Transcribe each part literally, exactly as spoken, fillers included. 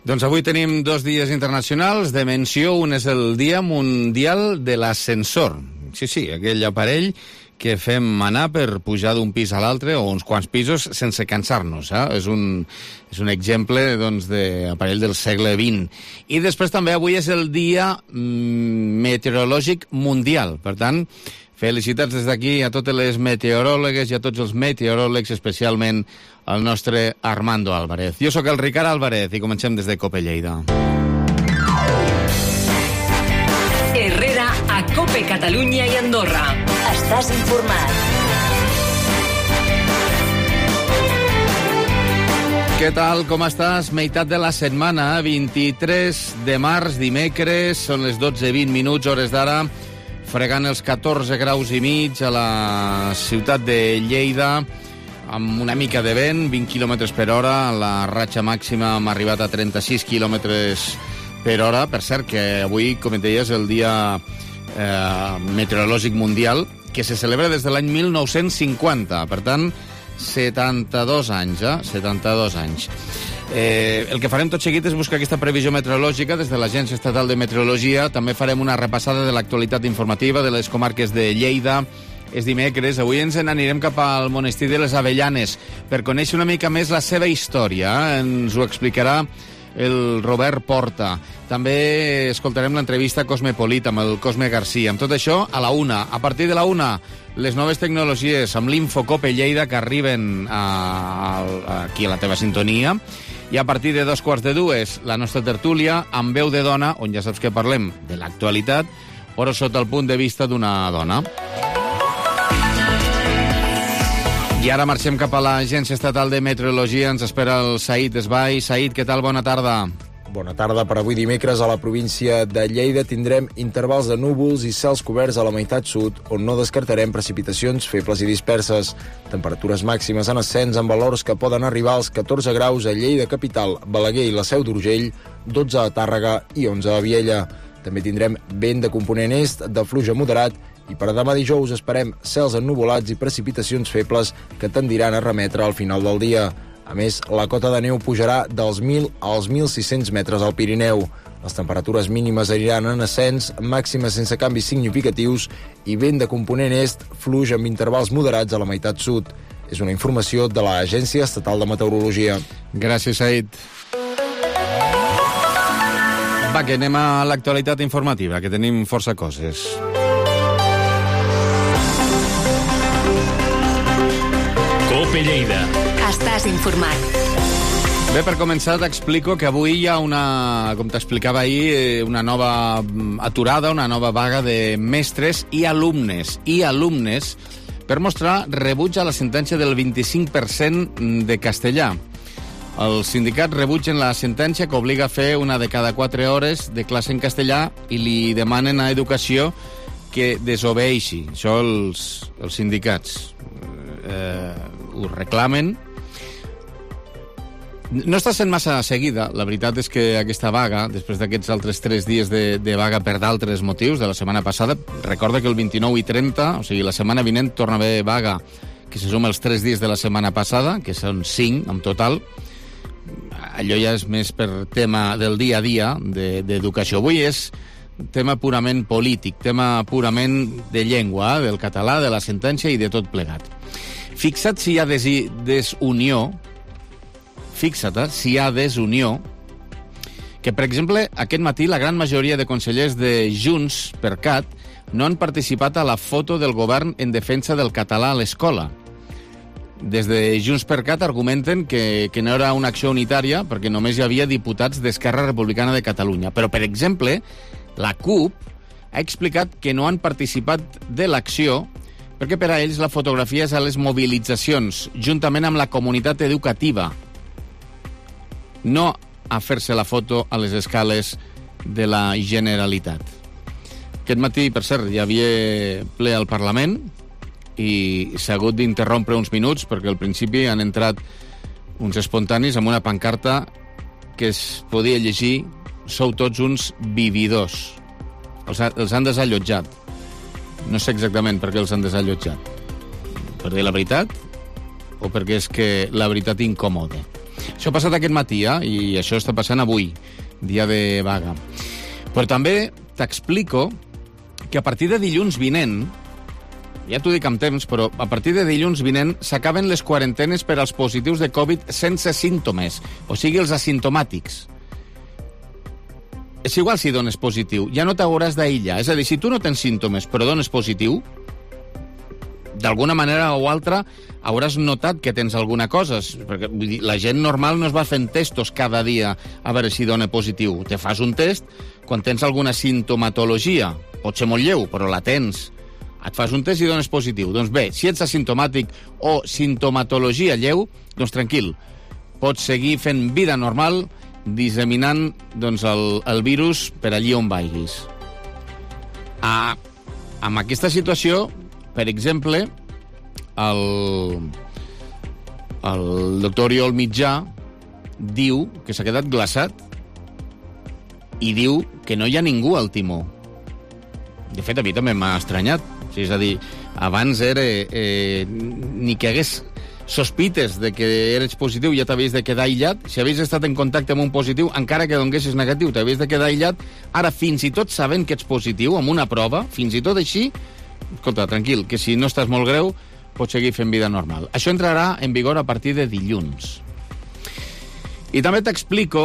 Doncs avui tenim dos dies internacionals de menció. Un és el Dia Mundial de l'Ascensor. Sí, sí, aquell aparell que fem anar per pujar d'un pis a l'altre o uns quants pisos sense cansar-nos. Eh? És, un, és un exemple doncs, d'aparell del segle vint. I després també avui és el Dia Meteorològic Mundial. Per tant, felicitats des d'aquí a totes les meteoròlogues i a tots els meteoròlegs, especialment al nostre Armando Álvarez. Jo sóc el Ricard Álvarez i comencem des de Cope Lleida. Herrera a Cope Catalunya i Andorra. Estàs informat. Què tal, com estàs? Meitat de la setmana, vint-i-tres de març, dimecres, són les dotze i vint minuts, hores d'ara, fregant els catorze graus i mig a la ciutat de Lleida, amb una mica de vent, vint quilòmetres per hora, la ratxa màxima hem arribat a trenta-sis quilòmetres per hora. Per cert, que avui, com et deia, és el Dia eh, Meteorològic Mundial, que se celebra des de l'any mil nou-cents cinquanta, per tant, setanta-dos anys, eh? setanta-dos anys. Eh, el que farem tot seguit és buscar aquesta previsió meteorològica des de l'Agència Estatal de Meteorologia. També farem una repassada de l'actualitat informativa de les comarques de Lleida. És dimecres, avui ens n'anirem cap al monestir de les Avellanes per conèixer una mica més la seva història. Ens ho explicarà el Robert Porta. També escoltarem l'entrevista Cosmopolita amb el Cosme Garcia. Amb tot això, a la una. A partir de la una, les noves tecnologies amb l'Infocope Lleida que arriben a, a, aquí a la teva sintonia. I a partir de dos quarts de dues, la nostra tertúlia amb veu de dona, on ja saps que parlem de l'actualitat, però sota el punt de vista d'una dona. I ara marxem cap a l'Agència Estatal de Meteorologia. Ens espera el Said Esbai. Said, què tal? Bona tarda. Bona tarda. Per avui dimecres a la província de Lleida tindrem intervals de núvols i cels coberts a la meitat sud, on no descartarem precipitacions febles i disperses. Temperatures màximes en ascens amb valors que poden arribar als catorze graus a Lleida capital, Balaguer i la Seu d'Urgell, dotze a Tàrrega i onze a Viella. També tindrem vent de component est de fluix moderat i per demà dijous esperem cels ennuvolats i precipitacions febles que tendiran a remetre al final del dia. A més, la cota de neu pujarà dels mil als mil sis-cents metres al Pirineu. Les temperatures mínimes aniran en ascens, màximes sense canvis significatius i vent de component est, fluix amb intervals moderats a la meitat sud. És una informació de l'Agència Estatal de Meteorologia. Gràcies, Said. Va, que anem a l'actualitat informativa, que tenim força coses. Cope Lleida. Estàs informat. Bé, per començar t'explico que avui hi ha una, com t'explicava ahir, una nova aturada, una nova vaga de mestres i alumnes i alumnes per mostrar rebuig a la sentència del vint-i-cinc per cent de castellà. Els sindicats rebutgen la sentència que obliga a fer una de cada quatre hores de classe en castellà i li demanen a Educació que desobeeixi. Això els, els sindicats eh, ho reclamen. No està sent massa seguida. La veritat és que aquesta vaga, després d'aquests altres tres dies de, de vaga per d'altres motius de la setmana passada, recorda que el vint-i-nou i trenta, o sigui, la setmana vinent torna a haver vaga que se suma els tres dies de la setmana passada, que són cinc en total. Allò ja és més per tema del dia a dia d'educació. Avui és tema purament polític, tema purament de llengua, del català, de la sentència i de tot plegat. Fixa't si hi ha des desunió, fixa't eh, si hi ha desunió, que, per exemple, aquest matí la gran majoria de consellers de Junts per Cat no han participat a la foto del govern en defensa del català a l'escola. Des de Junts per Cat argumenten que, que no era una acció unitària perquè només hi havia diputats d'Esquerra Republicana de Catalunya. Però, per exemple, la CUP ha explicat que no han participat de l'acció perquè per a ells la fotografia és a les mobilitzacions, juntament amb la comunitat educativa, no a fer-se la foto a les escales de la Generalitat. Aquest matí, per cert, hi havia ple al Parlament i s'ha hagut d'interrompre uns minuts perquè al principi han entrat uns espontanis amb una pancarta que es podia llegir «Sou tots uns vividors». Els, ha, els han desallotjat. No sé exactament per què els han desallotjat. Per dir la veritat o perquè és que la veritat incomoda. Això ha passat aquest matí, eh? I això està passant avui, dia de vaga. Però també t'explico que a partir de dilluns vinent, ja t'ho dic amb temps, però a partir de dilluns vinent s'acaben les quarantenes per als positius de Covid sense símptomes, o sigui, els asimptomàtics. És igual si dones positiu, ja no t'hauràs d'aïllar. És a dir, si tu no tens símptomes però dones positiu, d'alguna manera o altra hauràs notat que tens alguna cosa, perquè vull dir, la gent normal no es va fent testos cada dia a veure si dona positiu. Te fas un test quan tens alguna sintomatologia, pot ser molt lleu, però la tens. Et fas un test i dones positiu. Doncs bé, si ets asimptomàtic o sintomatologia lleu, doncs tranquil, pots seguir fent vida normal, disseminant doncs, el, el virus per allí on vagis. A, amb aquesta situació, per exemple, el, el doctor Oriol Mitjà diu que s'ha quedat glaçat i diu que no hi ha ningú al timó. De fet, a mi també m'ha estranyat. És a dir, abans era eh, ni que hagués sospites de que eres positiu ja t'havies de quedar aïllat. Si havies estat en contacte amb un positiu, encara que donguessis negatiu, t'havies de quedar aïllat. Ara, fins i tot sabent que ets positiu, amb una prova, fins i tot així, escolta, tranquil, que si no estàs molt greu, pots seguir fent vida normal. Això entrarà en vigor a partir de dilluns. I també t'explico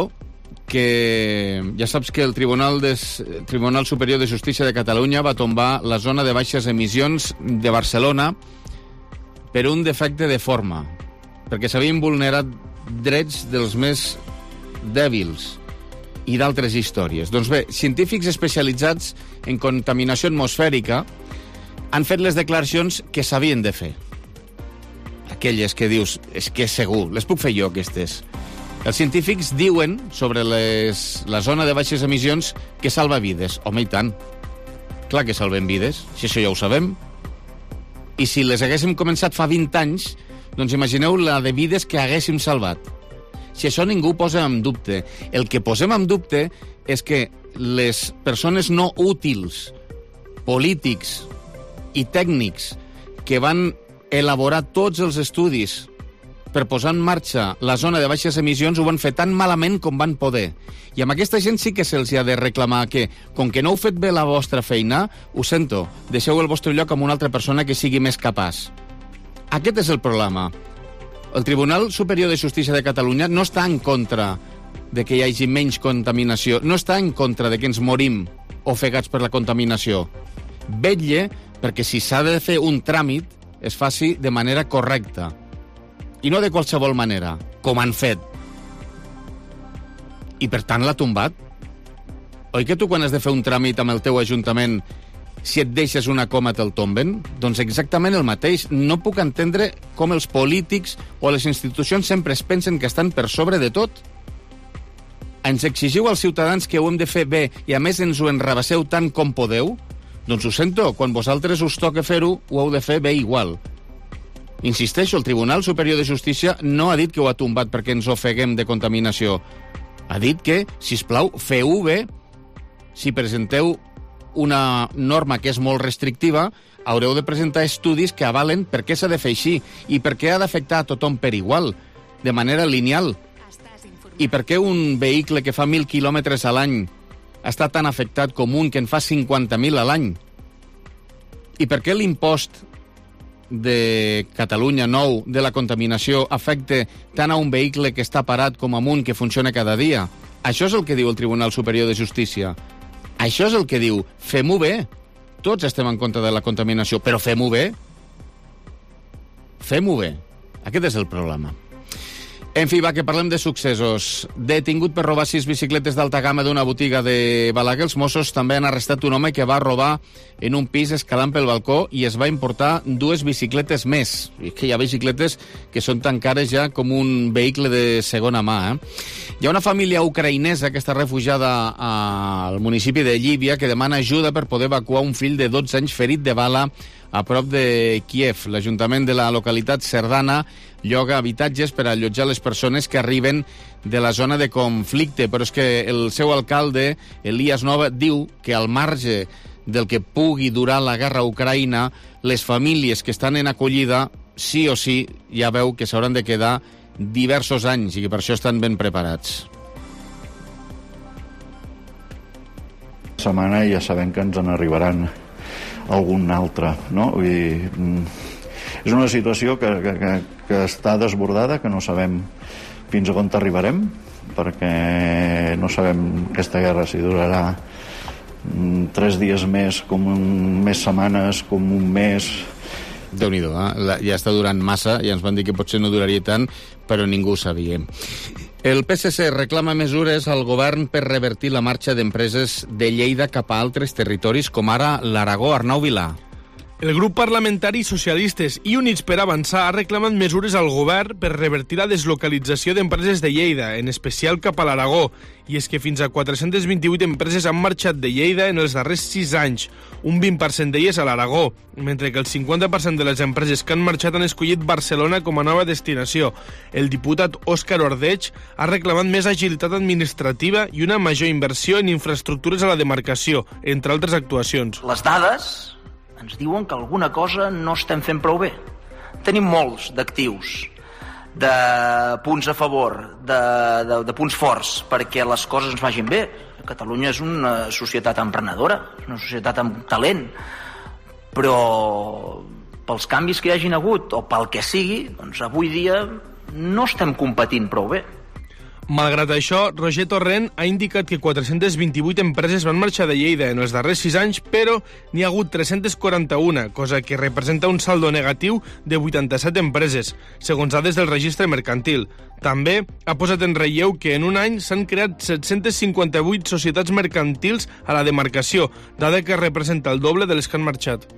que ja saps que el Tribunal, de, Tribunal Superior de Justícia de Catalunya va tombar la zona de baixes emissions de Barcelona per un defecte de forma, perquè s'havien vulnerat drets dels més dèbils i d'altres històries. Doncs bé, científics especialitzats en contaminació atmosfèrica han fet les declaracions que s'havien de fer. Aquelles que dius, és que és segur, les puc fer jo, aquestes. Els científics diuen sobre les, la zona de baixes emissions que salva vides. Home, i tant. Clar que salven vides, si això ja ho sabem. I si les haguéssim començat fa vint anys, doncs imagineu la de vides que haguéssim salvat. Si això ningú posa en dubte. El que posem en dubte és que les persones no útils, polítics i tècnics que van elaborar tots els estudis per posar en marxa la zona de baixes emissions ho van fer tan malament com van poder. I amb aquesta gent sí que se'ls ha de reclamar que, com que no heu fet bé la vostra feina, ho sento, deixeu el vostre lloc amb una altra persona que sigui més capaç. Aquest és el problema. El Tribunal Superior de Justícia de Catalunya no està en contra de que hi hagi menys contaminació, no està en contra de que ens morim ofegats per la contaminació. Vetlle perquè si s'ha de fer un tràmit es faci de manera correcta. I no de qualsevol manera, com han fet. I per tant l'ha tombat. Oi que tu quan has de fer un tràmit amb el teu ajuntament, si et deixes una coma te'l tomben? Doncs exactament el mateix. No puc entendre com els polítics o les institucions sempre es pensen que estan per sobre de tot. Ens exigiu als ciutadans que ho hem de fer bé i a més ens ho enrabasseu tant com podeu? Doncs ho sento, quan vosaltres us toca fer-ho, ho heu de fer bé igual. Insisteixo, el Tribunal Superior de Justícia no ha dit que ho ha tombat perquè ens ofeguem de contaminació. Ha dit que, sisplau, feu-ho bé. Si presenteu una norma que és molt restrictiva, haureu de presentar estudis que avalen per què s'ha de fer així i per què ha d'afectar a tothom per igual, de manera lineal. I per què un vehicle que fa mil quilòmetres a l'any està tan afectat com un que en fa cinquanta mil a l'any? I per què l'impost de Catalunya nou de la contaminació afecta tant a un vehicle que està parat com a un que funciona cada dia? Això és el que diu el Tribunal Superior de Justícia. Això és el que diu, fem-ho bé. Tots estem en contra de la contaminació, però fem-ho bé. Fem-ho bé. Aquest és el problema. En fi, va, que parlem de successos. Detingut per robar sis bicicletes d'alta gamma d'una botiga de Balaguer, els Mossos també han arrestat un home que va robar en un pis escalant pel balcó i es va importar dues bicicletes més. I que hi ha bicicletes que són tan cares ja com un vehicle de segona mà. Eh? Hi ha una família ucraïnesa que està refugiada al municipi de Llívia que demana ajuda per poder evacuar un fill de dotze anys ferit de bala a prop de Kiev. L'Ajuntament de la localitat Cerdana lloga habitatges per allotjar les persones que arriben de la zona de conflicte, però és que el seu alcalde, Elias Nova, diu que al marge del que pugui durar la guerra a Ucraïna, les famílies que estan en acollida, sí o sí, ja veu que s'hauran de quedar diversos anys i que per això estan ben preparats. Setmana ja sabem que ens en arribaran algun altre, no? Vull dir, és una situació que, que, que, que està desbordada, que no sabem fins a on arribarem, perquè no sabem aquesta guerra si durarà tres dies més, com un mes setmanes, com un mes. Déu-n'hi-do, eh? Ja està durant massa, ja ens van dir que potser no duraria tant, però ningú ho sabia. El P S C reclama mesures al govern per revertir la marxa d'empreses de Lleida cap a altres territoris, com ara l'Aragó. Arnau Vilà. El grup parlamentari Socialistes i Units per Avançar ha reclamat mesures al govern per revertir la deslocalització d'empreses de Lleida, en especial cap a l'Aragó. I és que fins a quatre-centes vint-i-vuit empreses han marxat de Lleida en els darrers sis anys, un vint per cent d'elles a l'Aragó, mentre que el cinquanta per cent de les empreses que han marxat han escollit Barcelona com a nova destinació. El diputat Òscar Ordeig ha reclamat més agilitat administrativa i una major inversió en infraestructures a la demarcació, entre altres actuacions. Les dades ens diuen que alguna cosa no estem fent prou bé. Tenim molts d'actius, de punts a favor, de, de, de punts forts, perquè les coses ens vagin bé. Catalunya és una societat emprenedora, és una societat amb talent, però pels canvis que hi hagin hagut, o pel que sigui, doncs avui dia no estem competint prou bé. Malgrat això, Roger Torrent ha indicat que quatre-centes vint-i-vuit empreses van marxar de Lleida en els darrers sis anys, però n'hi ha hagut tres-centes quaranta-una, cosa que representa un saldo negatiu de vuitanta-set empreses, segons dades del registre mercantil. També ha posat en relleu que en un any s'han creat set-centes cinquanta-vuit societats mercantils a la demarcació, dada que representa el doble de les que han marxat.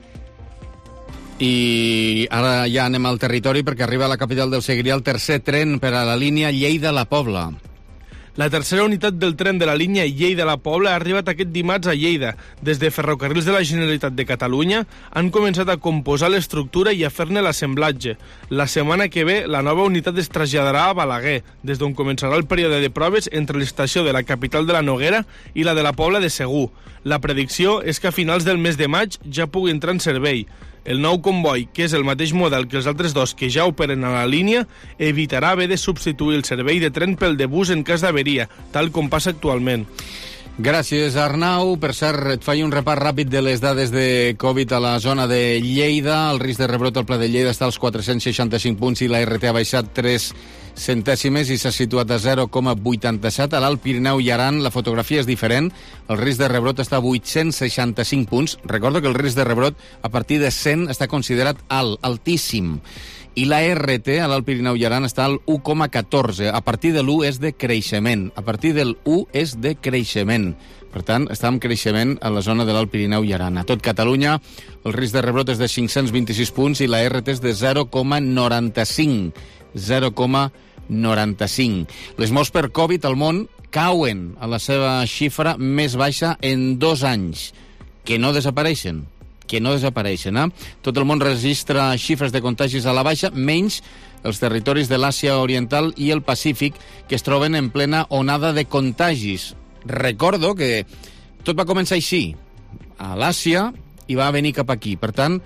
I ara ja anem al territori perquè arriba a la capital del Segrià el tercer tren per a la línia Lleida-La Pobla. La tercera unitat del tren de la línia Lleida-La Pobla ha arribat aquest dimarts a Lleida. Des de Ferrocarrils de la Generalitat de Catalunya han començat a composar l'estructura i a fer-ne l'assemblatge. La setmana que ve la nova unitat es traslladarà a Balaguer, des d'on començarà el període de proves entre l'estació de la capital de la Noguera i la de la Pobla de Segur. La predicció és que a finals del mes de maig ja pugui entrar en servei. El nou comboi, que és el mateix model que els altres dos que ja operen a la línia, evitarà haver de substituir el servei de tren pel de bus en cas d'averia, tal com passa actualment. Gràcies, Arnau. Per cert, et faig un repàs ràpid de les dades de Covid a la zona de Lleida. El risc de rebrot al Pla de Lleida està als quatre-cents seixanta-cinc punts i la R T ha baixat tres centèsimes i s'ha situat a zero coma vuitanta-set. A l'Alt Pirineu i Aran la fotografia és diferent. El risc de rebrot està a vuit-cents seixanta-cinc punts. Recordo que el risc de rebrot a partir de cent està considerat alt, altíssim. I la R T a l'Alt Pirineu i Aran està al u coma catorze. A partir de l'u és de creixement. A partir del u és de creixement. Per tant, està en creixement a la zona de l'Alt Pirineu i Aran. A tot Catalunya, el risc de rebrot és de cinc-cents vint-i-sis punts i la R T és de zero coma noranta-cinc. zero coma noranta-cinc. Les morts per Covid al món cauen a la seva xifra més baixa en dos anys. Que no desapareixen. que no desapareixen. Eh? Tot el món registra xifres de contagis a la baixa, menys els territoris de l'Àsia Oriental i el Pacífic, que es troben en plena onada de contagis. Recordo que tot va començar així, a l'Àsia, i va venir cap aquí. Per tant,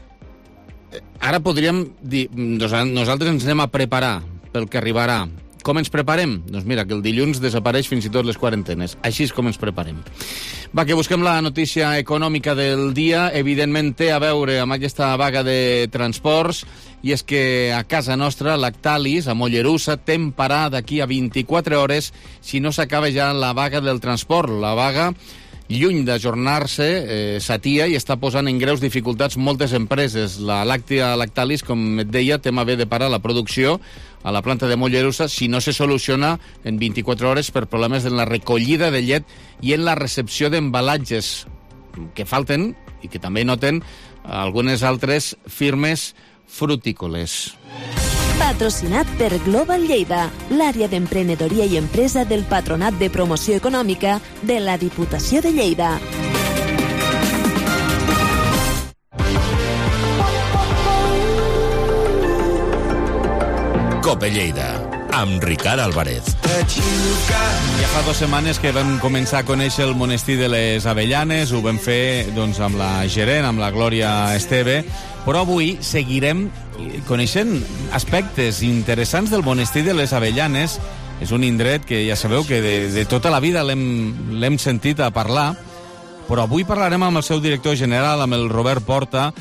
ara podríem dir, nosaltres ens anem a preparar pel que arribarà. Com ens preparem? Doncs mira, que el dilluns desapareix fins i tot les quarantenes. Així és com ens preparem. Va, que busquem la notícia econòmica del dia. Evidentment té a veure amb aquesta vaga de transports, i és que a casa nostra, Lactalis, a Mollerussa, tem parar d'aquí a vint-i-quatre hores si no s'acaba ja la vaga del transport. La vaga, lluny d'ajornar-se, eh, s'atia i està posant en greus dificultats moltes empreses. La Làctia Lactalis, com et deia, tem haver de parar la producció a la planta de Mollerussa si no se soluciona en vint-i-quatre hores per problemes en la recollida de llet i en la recepció d'embalatges que falten i que també noten algunes altres firmes frutícoles. Patrocinat per Global Lleida, l'àrea d'emprenedoria i empresa del Patronat de Promoció Econòmica de la Diputació de Lleida. Cope Lleida, amb Ricard Álvarez. Ja fa dues setmanes que vam començar a conèixer el monestir de les Avellanes, ho vam fer doncs, amb la gerent, amb la Glòria Esteve, però avui seguirem coneixent aspectes interessants del monestir de les Avellanes. És un indret que ja sabeu que de, de tota la vida l'hem sentit a parlar, però avui parlarem amb el seu director general, amb el Robert Porta,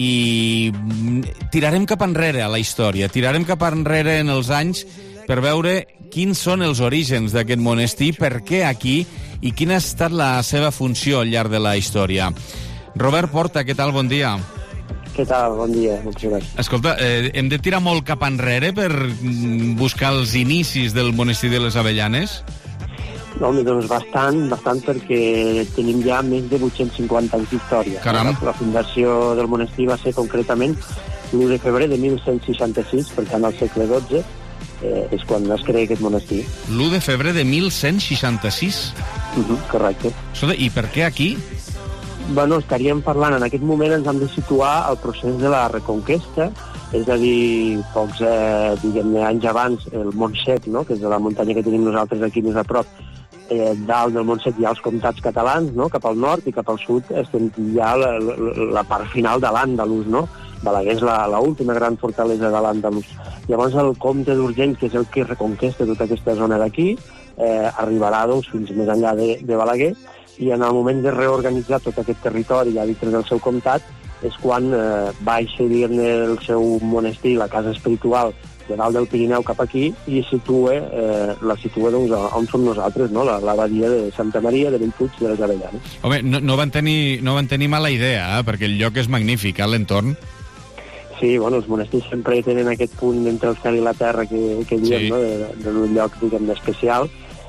i tirarem cap enrere a la història, tirarem cap enrere en els anys per veure quins són els orígens d'aquest monestir, per què aquí i quina ha estat la seva funció al llarg de la història. Robert Porta, què tal? Bon dia. Què tal? Bon dia. Moltes gràcies. Escolta, eh, hem de tirar molt cap enrere per buscar els inicis del monestir de les Avellanes? Home, doncs bastant, bastant perquè tenim ja més de vuit-cents cinquanta anys d'història. Caram. La, la fundació del monestir va ser concretament l'u de febrer de mil cent seixanta-sis, per tant al segle dotze, eh, és quan es crea aquest monestir. l'u de febrer de mil cent seixanta-sis? Uh -huh, correcte. Escolta, i per què aquí? Bueno, estaríem parlant, en aquest moment ens hem de situar al procés de la Reconquesta, és a dir, pocs eh, diguem-ne anys abans, el Montsec, no?, que és de la muntanya que tenim nosaltres aquí més a prop, eh, dalt del Montsec hi ha els comtats catalans, no?, cap al nord, i cap al sud estem ja la, la, la part final de l'Àndalus, no? Balaguer és la, la última gran fortalesa de l'Àndalus. Llavors el comte d'Urgell, que és el que reconquesta tota aquesta zona d'aquí, eh, arribarà doncs, fins més enllà de, de Balaguer, i en el moment de reorganitzar tot aquest territori ja dintre del seu comtat és quan eh, baixa dir-ne el seu monestir, la casa espiritual, de dalt del Pirineu cap aquí, i situa, eh, la situa doncs, on som nosaltres, no? L'abadia de Santa Maria de Bellpuig de les Avellanes. Home, no, no, van tenir, no van tenir mala idea, eh? Perquè el lloc és magnífic, eh, l'entorn. Sí, bueno, els monestirs sempre tenen aquest punt entre el cel i la terra que, que diem, sí, no?, de, de, d'un lloc, diguem, especial.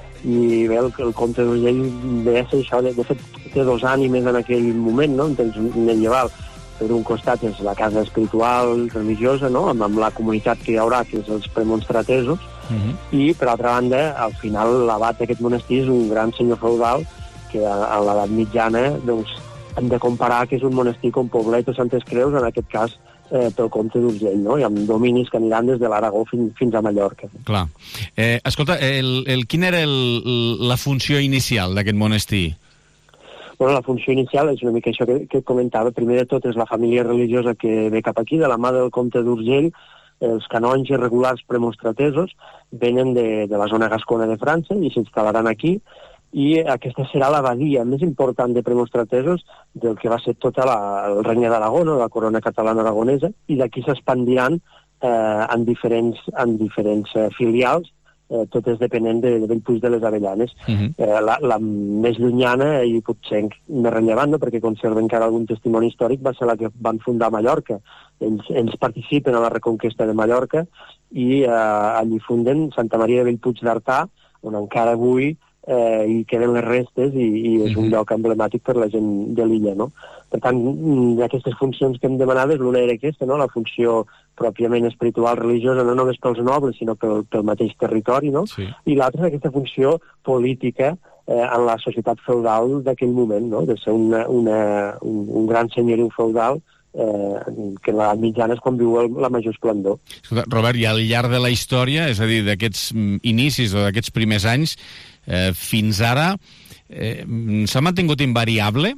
I bé, el, el comte d'Urgell ve a ser això, de, de fet té dos ànimes en aquell moment, no?, en temps medieval. Per un costat és la casa espiritual religiosa, no?, amb, amb la comunitat que hi haurà, que és els premonstratesos, uh-huh. I per altra banda, al final l'abat d'aquest monestir és un gran senyor feudal que a, a l'edat mitjana doncs, hem de comparar que és un monestir com Poblet o Santes Creus, en aquest cas eh, pel comte d'Urgell, no?, i amb dominis que aniran des de l'Aragó fins, fins a Mallorca. Clar. Eh, escolta, el, el, quina era el, la funció inicial d'aquest monestir? Bueno, la funció inicial és una mica això que, que comentava. Primer de tot és la família religiosa que ve cap aquí, de la mà del comte d'Urgell. Els canonges regulars premonstratesos venen de, de la zona gascona de França i s'instal·laran aquí, i aquesta serà l'abadia més important de premonstratesos del que va ser tot la, el regne d'Aragó, no?, la corona catalana aragonesa, i d'aquí s'expandiran eh, en diferents, en diferents eh, filials, eh, totes depenent de, de Bellpuig de les Avellanes. Uh-huh. eh, la, la més llunyana i potser més rellevant, no?, perquè conserva encara algun testimoni històric, va ser la que van fundar Mallorca. Ells, ells participen a la reconquesta de Mallorca i eh, allí funden Santa Maria de Bellpuig d'Artà, on encara avui eh, hi queden les restes i, i és un lloc emblemàtic per la gent de l'illa, no? Per tant, aquestes funcions que em demanaves, l'una era aquesta, no?, la funció pròpiament espiritual religiosa, no només pels nobles, sinó pel, pel mateix territori, no? Sí. I l'altra és aquesta funció política eh, en la societat feudal d'aquell moment, no?, de ser una, una, un, un gran senyoriu feudal eh, que en l'edat mitjana és quan viu el, la major esplendor. Robert, i al llarg de la història, és a dir, d'aquests inicis o d'aquests primers anys, eh, fins ara, eh, s'ha mantingut invariable?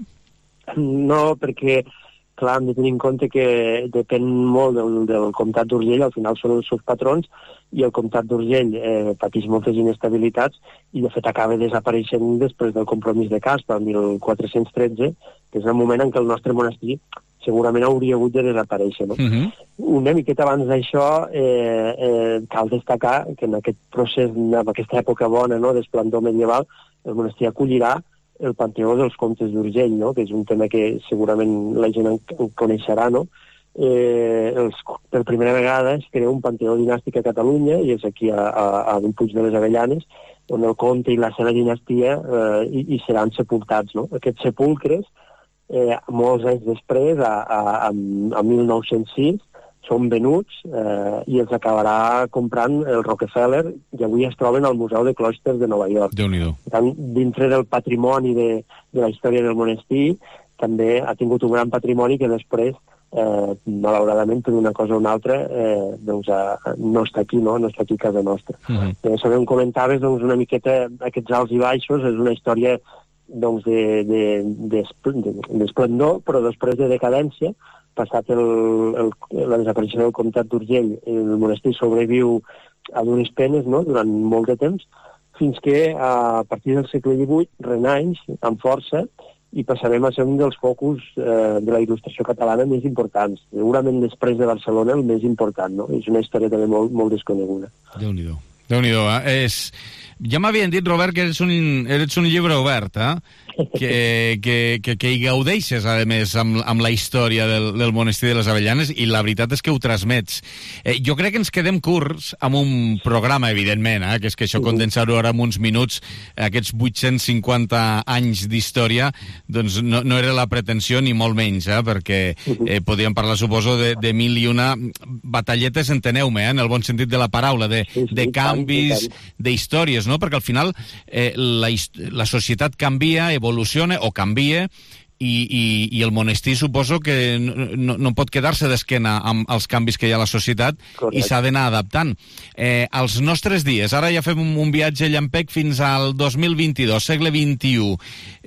No, perquè, clar, hem de tenir en compte que depèn molt del, del comtat d'Urgell, al final són els seus patrons, i el comtat d'Urgell eh, pateix moltes inestabilitats i, de fet, acaba desapareixent després del compromís de Caspa, el mil quatre-cents tretze, que és el moment en què el nostre monestir segurament hauria hagut de desaparèixer, no? Uh-huh. Una miqueta abans d'això eh, eh, cal destacar que en aquest procés, en aquesta època bona, no?, d'esplendor medieval, el monestir acollirà el panteó dels comtes d'Urgell, no?, que és un tema que segurament la gent en coneixerà, no? Eh, els, per primera vegada es crea un panteó dinàstic a Catalunya, i és aquí a, a, a Bellpuig de les Avellanes, on el comte i la seva dinastia eh, hi, hi seran sepultats, no? Aquests sepulcres, eh, molts anys després, a, a, a, a mil nou-cents sis, són venuts eh, i els acabarà comprant el Rockefeller, i avui es troben al Museu de Closters de Nova York. Déu-n'hi-do. Tant, dintre del patrimoni de, de la història del monestir, també ha tingut un gran patrimoni que després eh, malauradament per una cosa o una altra eh, doncs, eh, no està aquí, no? No està aquí a casa nostra. Uh-huh. Eh, sobre em comentaves doncs, una miqueta aquests alts i baixos, és una història doncs, de, de, de, de, d'esplendor, però després de decadència, passat el, el, la desaparició del comtat d'Urgell, el monestir sobreviu a dures penes, no?, durant molt de temps, fins que a partir del segle divuit renaix amb força i passarem a ser un dels focus eh, de la il·lustració catalana més importants. Segurament després de Barcelona el més important, no? És una història també molt, molt desconeguda. Déu-n'hi-do. Déu-n'hi-do, eh? És... Ja m'havien dit, Robert, que eres un, eres un llibre obert, eh? Que, que, que, que hi gaudeixes, a més, amb, amb la història del, del monestir de les Avellanes, i la veritat és que ho transmets. Eh, jo crec que ens quedem curts amb un programa, evidentment, eh? Que és que això, condensar-ho ara en uns minuts, aquests vuit-cents cinquanta anys d'història, doncs no, no era la pretensió, ni molt menys, eh? Perquè eh, podíem parlar, suposo, de, de mil i una batalletes, enteneu-me, eh? En el bon sentit de la paraula, de, de canvis, d'històries, no? Perquè al final eh, la, la societat canvia, evoluciona o canvia, i, i, i el monestir suposo que no, no pot quedar-se d'esquena amb els canvis que hi ha a la societat. Correcte. I s'ha d'anar adaptant. Eh, als nostres dies, ara ja fem un, un viatge llampec fins al dos mil vint-i-dos, segle vint-i-u.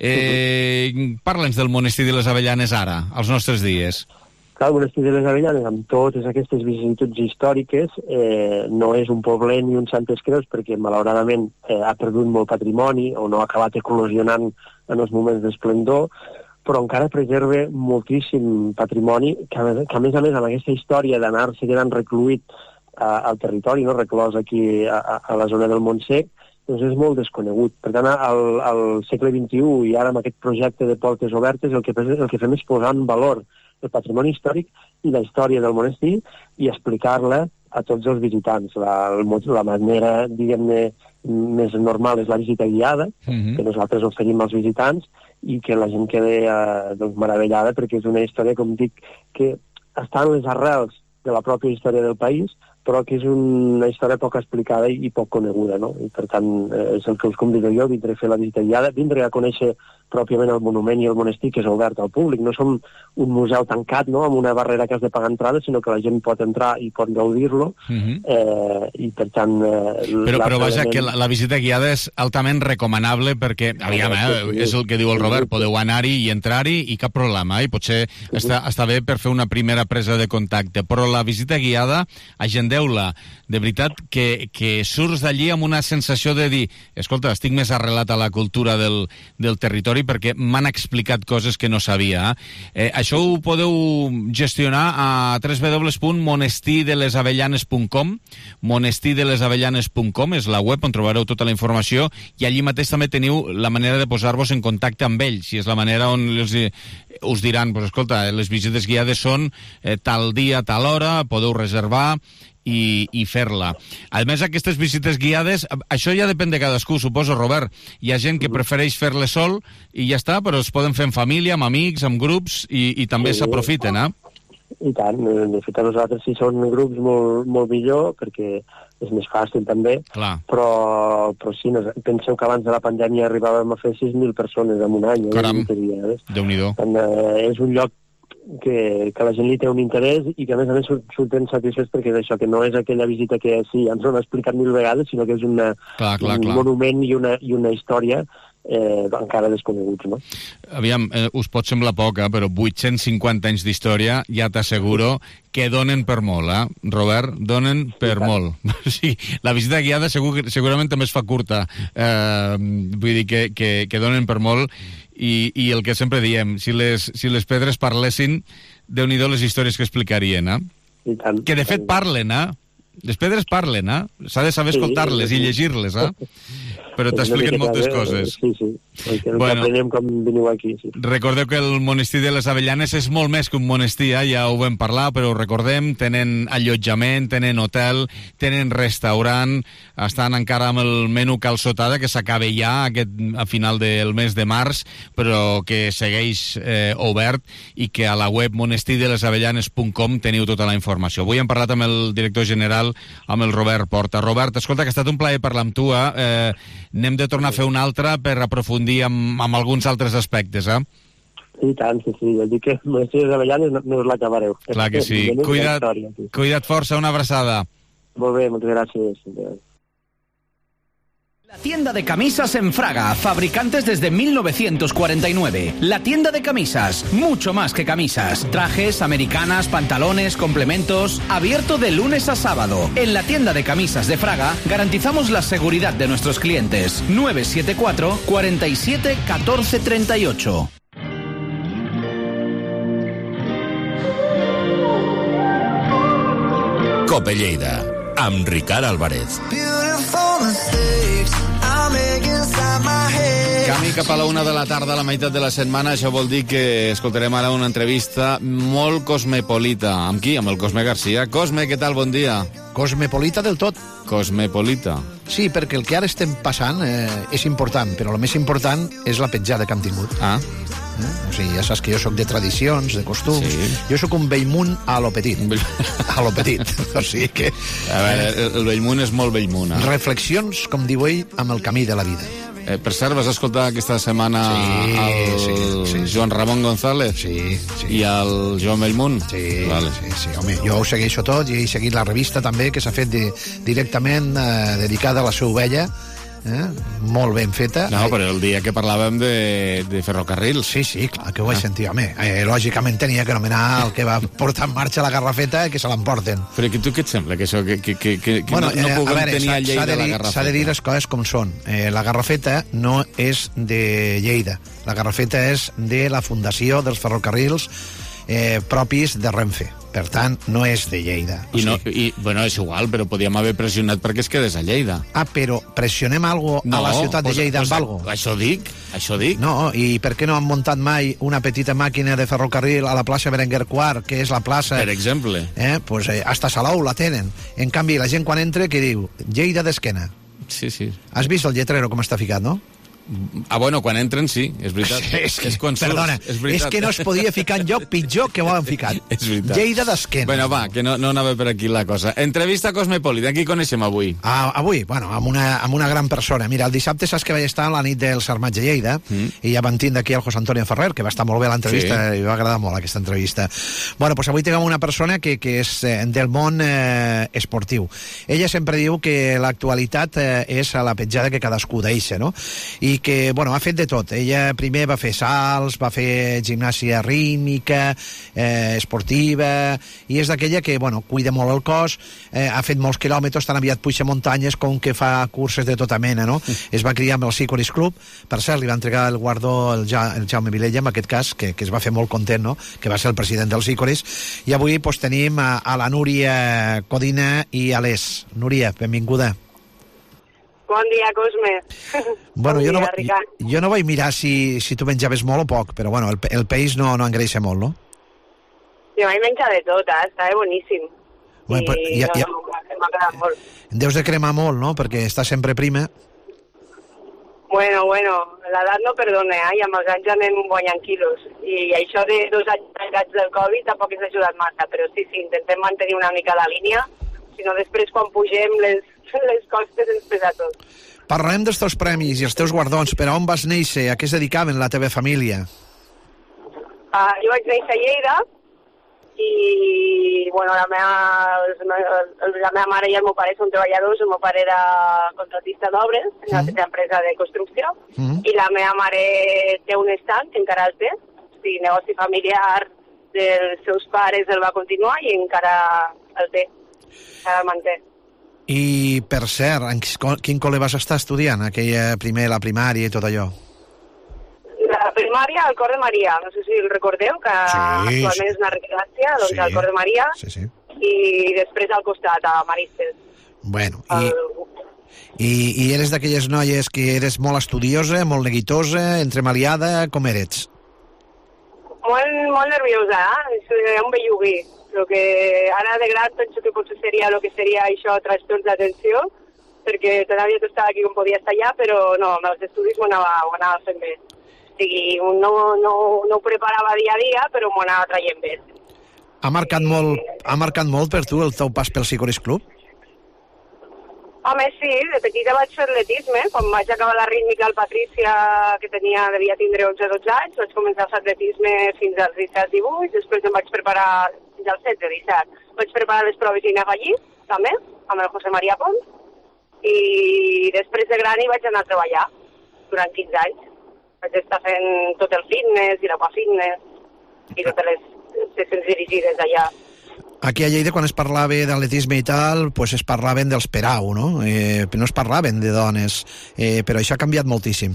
Eh, uh-huh. Parla'ns del monestir de les Avellanes ara, als nostres dies. Clar, el monestir de les Avellanes, amb totes aquestes vicissituds històriques, eh, no és un poblet ni un Santes Creus, perquè malauradament eh, ha perdut molt patrimoni o no ha acabat eclosionant en els moments d'esplendor, però encara preserva moltíssim patrimoni que, que a més a més, amb aquesta història d'anar-se quedant recluït a, al territori, no, reclòs aquí a, a la zona del Montsec, doncs és molt desconegut. Per tant, al, al segle vint-i-u i ara amb aquest projecte de portes obertes, el que, el que fem és posar en valor el patrimoni històric i la història del monestir i explicar-la a tots els visitants. La, la manera, diguem-ne, més normal és la visita guiada, uh-huh. que nosaltres oferim als visitants i que la gent quede eh, doncs, meravellada, perquè és una història, com dic, que està en les arrels de la pròpia història del país, però que és una història poc explicada i poc coneguda, no? I per tant, eh, és el que us convido jo, vindré a fer la visita guiada, vindré a conèixer pròpiament el monument i el monestir, que és obert al públic. No som un museu tancat, no?, amb una barrera que has de pagar entrada, sinó que la gent pot entrar i pot gaudir-lo, uh-huh. eh, i per tant... Eh, però, però vaja, element... que la, la visita guiada és altament recomanable, perquè, aviam, eh, és el que diu el Robert, podeu anar-hi i entrar-hi i cap problema, eh? I potser uh-huh. està, està bé per fer una primera presa de contacte, però la visita guiada, agendeu-la. De veritat que, que surts d'allí amb una sensació de dir, escolta, estic més arrelat a la cultura del, del territori perquè m'han explicat coses que no sabia. Eh, això ho podeu gestionar a w w w punt monestir de les avellanes punt com. monestir de les avellanes punt com és la web on trobareu tota la informació, i allí mateix també teniu la manera de posar-vos en contacte amb ells, i és la manera on els, us diran, pues, escolta, les visites guiades són eh, tal dia, tal hora, podeu reservar i, i fer-la. A més, aquestes visites guiades, això ja depèn de cadascú, suposo, Robert. Hi ha gent que prefereix fer-les sol i ja està, però es poden fer en família, amb amics, amb grups, i, i també sí, s'aprofiten, eh? I tant, de fet a nosaltres si són grups molt, molt millor, perquè és més fàcil també, Clar. però, però sí, no, penseu que abans de la pandèmia arribàvem a fer sis mil persones en un any. Caram, eh? Déu-n'hi-do. Tant, eh, és un lloc que, que la gent li té un interès i que a més a més surten satisfets, perquè és això, que no és aquella visita que sí, ens ho han explicat mil vegades, sinó que és una, clar, clar, un clar. monument i una, i una història eh, encara desconeguts, no? Aviam, eh, us pot semblar poc, eh, però vuit-cents cinquanta anys d'història ja t'asseguro que donen per molt, eh? Robert, donen per sí, molt. Sí, la visita guiada segur, segurament també es fa curta, eh, vull dir que, que, que donen per molt. I, i el que sempre diem, si les, si les pedres parlessin, Déu-n'hi-do les històries que explicarien, eh? I tant, que de fet parlen, eh? Les pedres parlen, eh? S'ha de saber escoltar-les sí, sí, sí. i llegir-les, eh? Però t'expliquen moltes que, coses. Sí, sí. Que bueno, aprenem com veniu aquí. Sí. Recordeu que el monestir de les Avellanes és molt més que un monestir, eh? Ja ho vam parlar, però ho recordem, tenen allotjament, tenen hotel, tenen restaurant, estan encara amb el menú calçotada, que s'acaba ja aquest, a final del mes de març, però que segueix eh, obert, i que a la web monestir de les avellanes punt com teniu tota la informació. Avui hem parlat amb el director general, amb el Robert Porta. Robert, escolta, que ha estat un plaer parlar amb tu, eh? eh N'hem de tornar a fer una altra per aprofundir amb, amb alguns altres aspectes, eh? I tant, sí, sí. Jo dic que Mestres Avellanes no, no us l'acabareu. Clar que sí. Cuida't, història, sí. Cuida't força, una abraçada. Molt bé, moltes gràcies. La tienda de camisas en Fraga, fabricantes desde mil novecientos cuarenta y nueve. La tienda de camisas, mucho más que camisas. Trajes, americanas, pantalones, complementos. Abierto de lunes a sábado. En la tienda de camisas de Fraga garantizamos la seguridad de nuestros clientes. nueve siete cuatro, cuatro siete, uno cuatro tres ocho. Cope Lleida, amb Ricard Álvarez. Camí cap a la una de la tarda, a la meitat de la setmana. Això vol dir que escoltarem ara una entrevista molt cosmopolita. Amb qui? Amb el Cosme Garcia. Cosme, què tal? Bon dia. Cosmopolita del tot. Cosmopolita. Sí, perquè el que ara estem passant eh, és important, però el més important és la petjada que hem tingut. Ah. Eh? O sigui, ja saps que jo sóc de tradicions, de costums. Sí. Jo sóc un Bellmunt a lo petit. A lo petit. O sigui que... A veure, el, el Bellmunt és molt Bellmunt. Eh? Reflexions, com diu ell, amb el camí de la vida. Eh, per cert, vas escoltar aquesta setmana sí, el sí, sí, Joan Ramon González? Sí, sí. I el Joan Bellmunt? Sí, vale. sí, sí, home, jo ho segueixo tot i he seguit la revista també, que s'ha fet de, directament eh, dedicada a la seva ovella, eh? Molt ben feta. No, però el dia que parlàvem de, de ferrocarrils. Sí, sí, clar que ho vaig ah. sentir, home. Eh, lògicament tenia que anomenar el que va portar en marxa la Garrafeta i que se l'emporten. Però que tu què et sembla, que això, que, que, que, que bueno, no, no puguem veure, tenir a Lleida de dir, la Garrafeta? S'ha de dir les coses com són. Eh, la Garrafeta no és de Lleida. La Garrafeta és de la Fundació dels Ferrocarrils eh, propis de Renfe. Per tant, no és de Lleida. I, no, i bueno, és igual, però podíem haver pressionat perquè es quedés a Lleida. Ah, però pressionem algo no, a la ciutat de Lleida pues, amb algo? Això dic, això dic. No, i per què no han muntat mai una petita màquina de ferrocarril a la plaça Berenguer quart, que és la plaça... Per exemple. Eh, pues eh, hasta Salou la tenen. En canvi, la gent quan entra, que diu? Lleida d'esquena. Sí, sí. Has vist el lletrero com està ficat, no? Ah, bueno, quan entren sí, és veritat. és, que, és quan perdona, surts, és, és que no es podia ficar en lloc pitjor que ho han ficat. És veritat. Lleida d'esquena. Bueno, va, que no, no anava per aquí la cosa. Entrevista Cosmopolita, qui coneixem avui? Ah, avui, bueno, amb una, amb una gran persona. Mira, el dissabte saps que vaig estar a la nit del Sarmatge Lleida mm. i ja van tindre aquí el José Antonio Ferrer, que va estar molt bé l'entrevista, sí. I va agradar molt aquesta entrevista. Bueno, pues avui tenim una persona que, que és eh, del món eh, esportiu. Ella sempre diu que l'actualitat eh, és a la petjada que cadascú deixa, no? I que, bueno, ha fet de tot. Ella primer va fer salts, va fer gimnàsia rítmica, eh, esportiva, i és d'aquella que, bueno, cuida molt el cos, eh, ha fet molts quilòmetres, tan aviat puja muntanyes com que fa curses de tota mena, no? Mm. Es va criar amb el Sicoris Club, per cert, li va entregar el guardó el, ja, el Jaume Vilella, en aquest cas, que, que es va fer molt content, no?, que va ser el president del Sicoris, i avui pues, tenim a, a la Núria Codina i a l'Es. Núria, benvinguda. Bon dia, Cosme. Bueno, bon jo, dia, no, jo, jo no vaig mirar si, si tu menjaves molt o poc, però bueno, el, el peix no, no engreixa molt, no? Jo vaig menjar de tot, eh? Estava boníssim. Bueno, I però, ja, ja... no, m'ha agradat molt. Deus de cremar molt, no?, perquè està sempre prima. Bueno, bueno, l'edat no perdona, eh? I amb els anys anem guanyant quilos. I això de dos anys tancats del Covid tampoc ens ha ajudat massa, però sí, sí, intentem mantenir una mica la línia, si no després quan pugem les... les costes ens pesa tot. Parlem dels teus premis i els teus guardons. Per on vas néixer? A què es dedicaven la teva família? Uh, jo vaig néixer a Lleida i bueno, la meva, la meva mare i el meu pare són treballadors. El meu pare era contratista d'obres en una mm. empresa de construcció mm. i la meva mare té un estanc, encara el té. O sigui, negoci familiar dels seus pares el va continuar i encara el té, encara el manté. I, per cert, en quin col·le vas estar estudiant? Aquella primer, la primària i tot allò? La primària al Cor de Maria. No sé si el recordeu, que sí, actualment sí. és una residència, doncs sí. al Cor de Maria. Sí, sí. I després al costat, a Maristes. Bueno, i, el... i, i eres d'aquelles noies que eres molt estudiosa, molt neguitosa, entremaliada, com eres? Molt, molt nerviosa, eh? És un belluguí. El que ara de gran penso que potser seria el que seria això, trastorns d'atenció, perquè tan aviat estava aquí com podia estar allà, però no, amb els estudis m'ho anava, anava fent bé. O sigui, no, no, no ho preparava dia a dia, però m'ho anava traient bé. Ha marcat, I... molt, ha marcat molt per tu el teu pas pel Sicoris Club? Home, sí, de petita vaig fer atletisme. Quan vaig acabar la rítmica al Patrícia, que tenia, devia tindre onze o dotze anys, vaig començar a fer atletisme fins als disset divuit, després em vaig preparar, fins als setze disset, vaig preparar les proves i anava allí, també, amb el José María Pons, i després de gran hi vaig anar a treballar durant quinze anys. Vaig estar fent tot el fitness i l'aquafitness i totes les sessions dirigides allà. Aquí a Lleida, quan es parlava d'atletisme i tal, pues es parlaven dels Perau, no? Eh, no es parlaven de dones, eh, però això ha canviat moltíssim.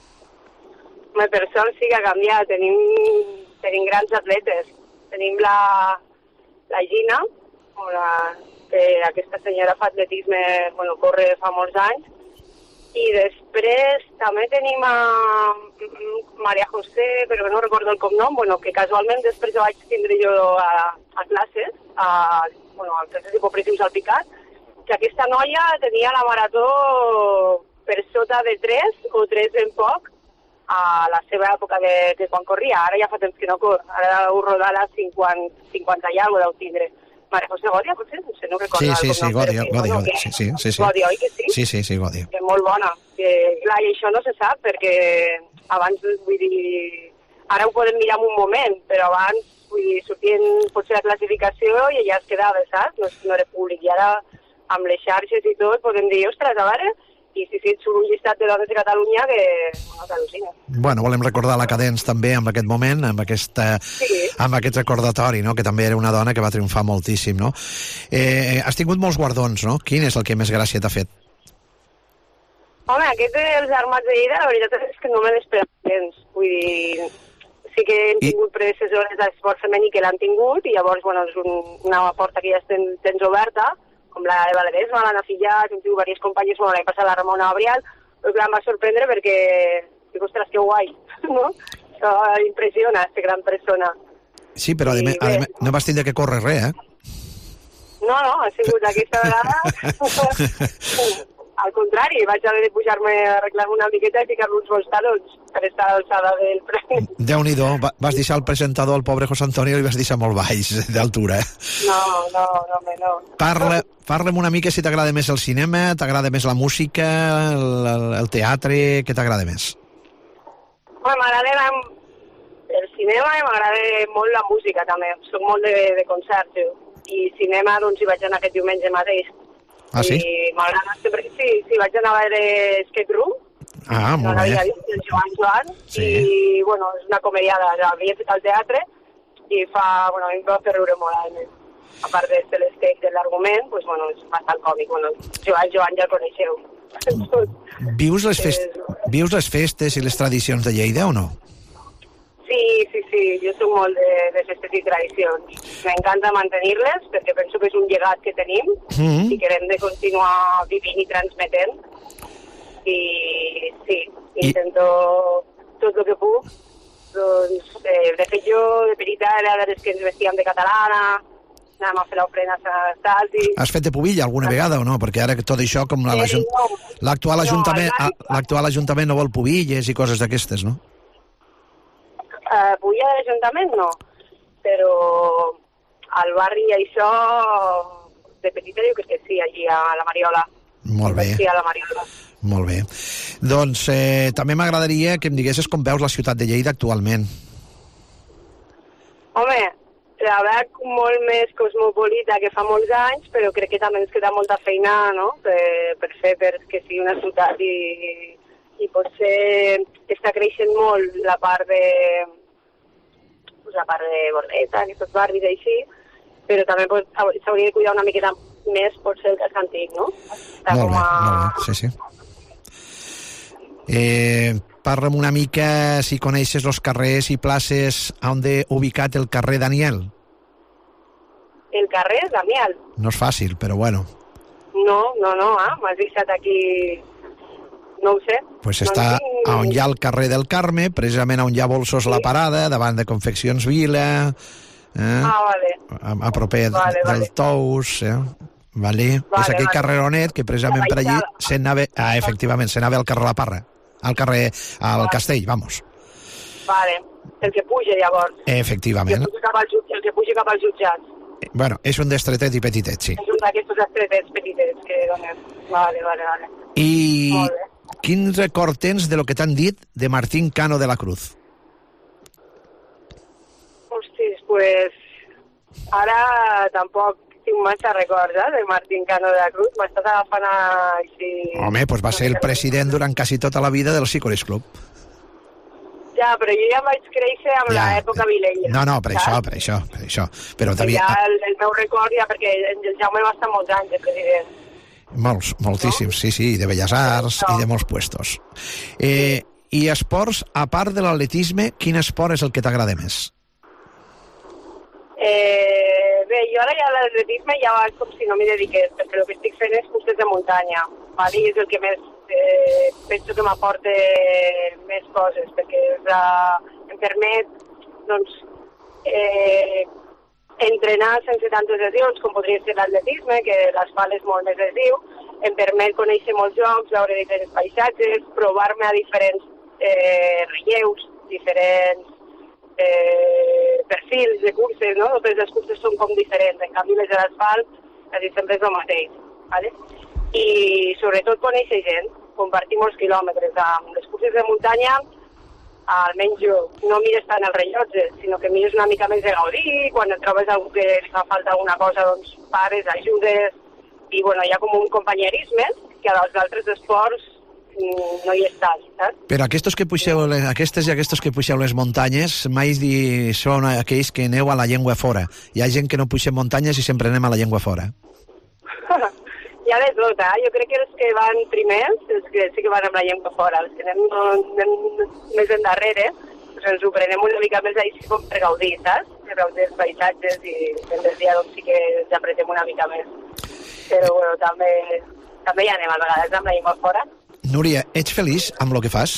Home, per sort sí que ha canviat. Tenim, tenim grans atletes. Tenim la, la Gina, o la, que aquesta senyora fa atletisme, bueno, corre fa molts anys, i després també tenim a Maria José, però no recordo el cognom, bueno, que casualment després vaig tindre jo a, a classes, a, bueno, a classes hipopressius al Picat, que aquesta noia tenia la marató per sota de tres o tres en poc a la seva època de, de quan corria. Ara ja fa temps que no cor, ara ho rodava cinquanta, cinquanta i alguna cosa deu tindre. Maria José Godia, potser? No sé, no recordo. Sí, sí, sí, Godia, Godia, Godia. Sí, sí, sí, sí. Godia, oi que sí? Sí, sí, sí, Godia. Que molt bona. Que, clar, i això no se sap, perquè abans, vull dir, ara ho podem mirar en un moment, però abans, vull dir, sortien potser la classificació i ja es quedava, saps? No, no era públic. I ara, amb les xarxes i tot, podem dir, ostres, a veure, i si sí, surt un llistat de dones de Catalunya que no t'al·lucina. Bueno, volem recordar la Cadens també en aquest moment, amb aquest, sí. amb aquest recordatori, no? Que també era una dona que va triomfar moltíssim, no? Eh, has tingut molts guardons, no? Quin és el que més gràcia t'ha fet? Home, aquest dels Armats de Lleida, la veritat és que no me l'esperava gens. Vull dir, sí que hem I... tingut predecessores d'esport femení que l'han tingut, i llavors, bueno, és un, una porta que ja tens, tens oberta, com la Eva Ledesma, l'Anna Fillat, hem tingut diverses companyes, bueno, l'any passat la Ramona Abrial, però clar, em va sorprendre perquè, dic, ostres, que guai, no? Això impressiona, aquesta gran persona. Sí, però I, a més, no vas tindre que córrer res, eh? No, no, ha sigut aquesta vegada... Al contrari, vaig haver de pujar-me a arreglar-me una miqueta i ficar-me uns bons talons per estar a l'alçada del premi. Déu-n'hi-do, vas deixar el presentador, el pobre José Antonio, i vas deixar molt baix d'altura. No, no, no, home, no. Parla, parla'm una mica si t'agrada més el cinema, t'agrada més la música, el, el, el teatre, què t'agrada més? Home, m'agrada el cinema i m'agrada molt la música, també. Soc molt de, de concerts, jo. I cinema, doncs, hi vaig anar aquest diumenge mateix. Ah, sí? I m'agrada sempre... Sí, sí, vaig anar a veure Escape Room. Ah, molt no bé. Vist, el Joan Joan. Sí. I, bueno, és una comediada. L'havia fet al teatre i fa... Bueno, a mi em va fer riure molt. A, més. A part de ser l'escape de l'argument, pues, bueno, és bastant còmic. Bueno, Joan Joan ja el coneixeu. Vius les, fest... Vius les festes i les tradicions de Lleida o no? Sí, sí, sí, jo soc molt de, de festes i tradicions. M'encanta mantenir-les perquè penso que és un llegat que tenim mm-hmm. i que hem de continuar vivint i transmetent. I sí, intento I... tot el que puc. Doncs, eh, de fet, jo de petita era de les que ens vestíem de catalana, anàvem a fer l'ofrena a Salti. Has fet de pubilla alguna vegada o no? Perquè ara que tot això, com la, sí, no. l'actual no, ajuntament, l'actual ajuntament no vol pubilles i coses d'aquestes, no? Uh, Puilla de l'Ajuntament no, però al barri això de petita diu que, que sí, allí a la Mariola. Molt bé. Sí, a la Mariola. Molt bé. Doncs eh, també m'agradaria que em diguessis com veus la ciutat de Lleida actualment. Home, la veig molt més cosmopolita que fa molts anys, però crec que també ens queda molta feina, no?, per, per fer perquè sigui una ciutat i, i potser està creixent molt la part de la part de Bordeta, aquests barris així, però també s'hauria de cuidar una miqueta més, potser el casc antic, no? Està molt bé, a... molt bé, sí, sí. Eh, parla'm una mica si coneixes els carrers i places on he ubicat el carrer Daniel. El carrer Daniel? No és fàcil, però bueno. No, no, no, ah, m'has deixat aquí... No ho sé. Pues està no tinc... on hi ha el carrer del Carme, precisament on hi ha Bolsos sí. La Parada, davant de Confeccions Vila, eh? ah, vale. a, a proper vale, del vale. Tous, eh? Vale. Vale, és aquell vale. carreronet que precisament per allí s'anava, ah, efectivament, s'anava al carrer La Parra, al carrer, al vale. Castell, vamos. Vale, el que puja llavors. Efectivament. El que puja cap al, el que puja cap als jutjats. Bueno, és un destretet i petitet, sí. És un d'aquests destretets petitets que donen. Vale, vale, vale. I quin record tens de lo que t'han dit de Martín Cano de la Cruz? Hostis, pues... Ara tampoc tinc massa records, eh, de Martín Cano de la Cruz. M'estàs agafant així... Home, pues va ser el president durant quasi tota la vida del Sicores Club. Ja, però jo ja vaig créixer amb ja, l'època Vilella. No, no, per saps? això, per això, per això. Però també... Ja el, el meu record, ja, perquè el Jaume va estar molts anys de president. Molts, moltíssims, no? sí, sí, de Belles Arts no. i de molts puestos. Eh, I esports, a part de l'atletisme, quin esport és el que t'agrada més? Eh, bé, jo ara ja l'atletisme ja va com si no m'hi dediqués, perquè el que estic fent és curses de muntanya, vale? I és el que més eh, penso que m'aporta més coses, perquè eh, em permet doncs, eh, entrenar sense tantes lesions com podria ser l'atletisme, que l'asfalt és molt més lesiu, em permet conèixer molts jocs, veure diferents paisatges, provar-me a diferents eh, relleus, diferents eh, perfils de curses, no? Totes les curses són com diferents, en canvi les de l'asfalt quasi sempre és el mateix, ¿vale? I sobretot conèixer gent, compartir molts quilòmetres. Amb les curses de muntanya, almenys jo, no mires tant el rellotge, sinó que mires una mica més de gaudir, quan et trobes algú que li fa falta alguna cosa, doncs pares, ajudes, i bueno, hi ha com un companyerisme que als altres esports no hi és tant, saps? Però aquests que puixeu, aquestes i aquests que puixeu les muntanyes mai di, són aquells que aneu a la llengua fora. Hi ha gent que no puixem muntanyes i sempre anem a la llengua fora. Hi ha de tot, eh? Jo crec que els que van primers, els que sí que van amb la llengua fora, els que anem, anem més endarrere, doncs ens ho prenem una mica més així com per gaudir, saps? Per gaudir els paisatges i el dia doncs sí que ens apretem una mica més. Però bueno, també, també hi anem a vegades amb la llengua fora. Núria, ets feliç amb el que fas?